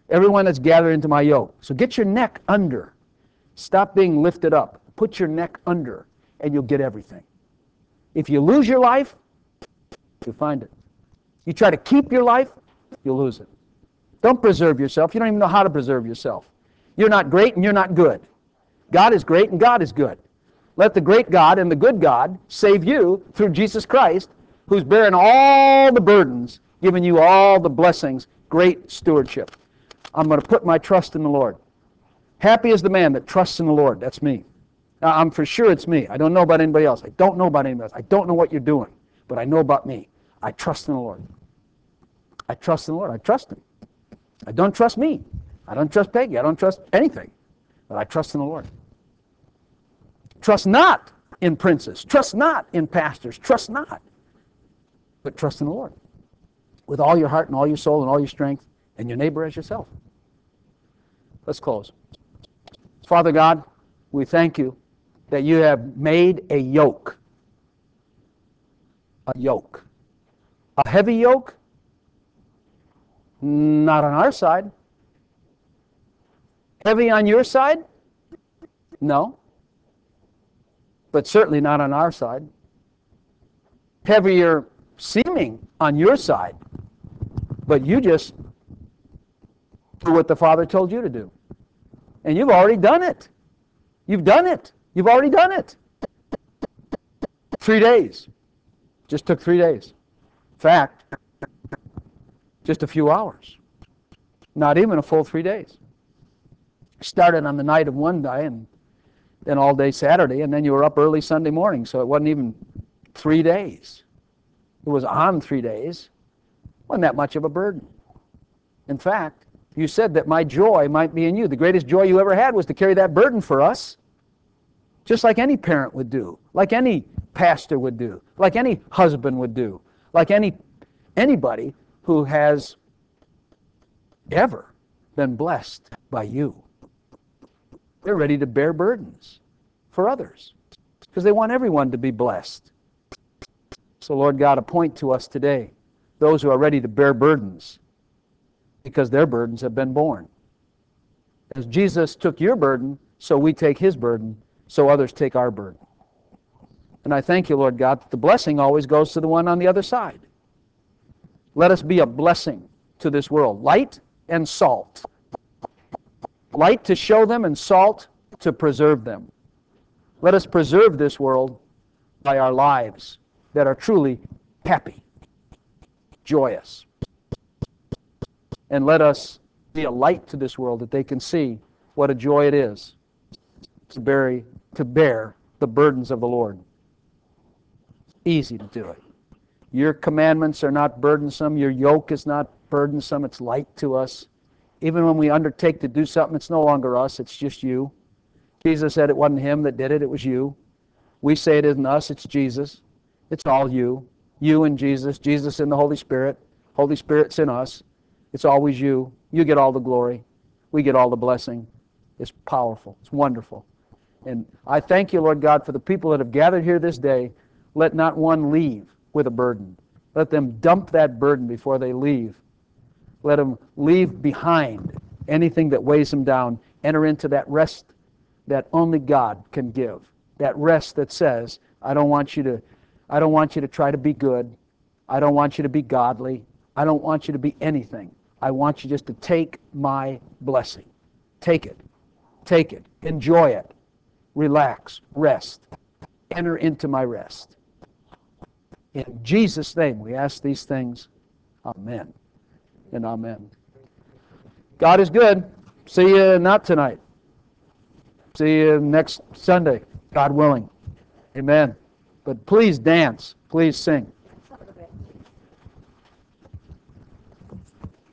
Speaker 1: Everyone that's gathered into my yoke. So get your neck under. Stop being lifted up. Put your neck under, and you'll get everything. If you lose your life, you'll find it. You try to keep your life, you'll lose it. Don't preserve yourself. You don't even know how to preserve yourself. You're not great and you're not good. God is great and God is good. Let the great God and the good God save you through Jesus Christ, who's bearing all the burdens, giving you all the blessings, great stewardship. I'm going to put my trust in the Lord. Happy is the man that trusts in the Lord. That's me. I'm for sure it's me. I don't know about anybody else. I don't know about anybody else. I don't know what you're doing, but I know about me. I trust in the Lord. I trust in the Lord. I trust Him. I don't trust me. I don't trust Peggy. I don't trust anything, but I trust in the Lord. Trust not in princes. Trust not in pastors. Trust not, but trust in the Lord with all your heart and all your soul and all your strength, and your neighbor as yourself. Let's close. Father God, we thank you that you have made a yoke. A yoke. A heavy yoke? Not on our side. Heavy on your side? No. But certainly not on our side. Heavier seeming on your side, but you just do what the Father told you to do. And you've already done it. You've done it. You've already done it. 3 days. Just took 3 days. In fact, just a few hours. Not even a full 3 days. Started on the night of one day and then all day Saturday, and then you were up early Sunday morning, so it wasn't even 3 days. It was on 3 days. Wasn't that much of a burden. In fact, you said that my joy might be in you. The greatest joy you ever had was to carry that burden for us, just like any parent would do, like any pastor would do, like any husband would do, like anybody who has ever been blessed by you. They're ready to bear burdens for others because they want everyone to be blessed. So Lord God, appoint to us today those who are ready to bear burdens because their burdens have been borne. As Jesus took your burden, so we take His burden, so others take our burden. And I thank you, Lord God, that the blessing always goes to the one on the other side. Let us be a blessing to this world, light and salt. Light to show them and salt to preserve them. Let us preserve this world by our lives that are truly happy, joyous. And let us be a light to this world that they can see what a joy it is to bear the burdens of the Lord. Easy to do it. Your commandments are not burdensome. Your yoke is not burdensome. It's light to us. Even when we undertake to do something, it's no longer us, it's just you. Jesus said it wasn't Him that did it, it was you. We say it isn't us, it's Jesus. It's all you. You and Jesus, Jesus and the Holy Spirit. Holy Spirit's in us. It's always you. You get all the glory. We get all the blessing. It's powerful. It's wonderful. And I thank you, Lord God, for the people that have gathered here this day. Let not one leave with a burden. Let them dump that burden before they leave. Let them leave behind anything that weighs them down. Enter into that rest that only God can give. That rest that says, I don't want you to try to be good. I don't want you to be godly. I don't want you to be anything. I want you just to take my blessing. Take it. Take it. Enjoy it. Relax. Rest. Enter into my rest. In Jesus' name we ask these things. Amen and amen. God is good. See you not tonight. See you next Sunday, God willing. Amen. But please dance. Please sing.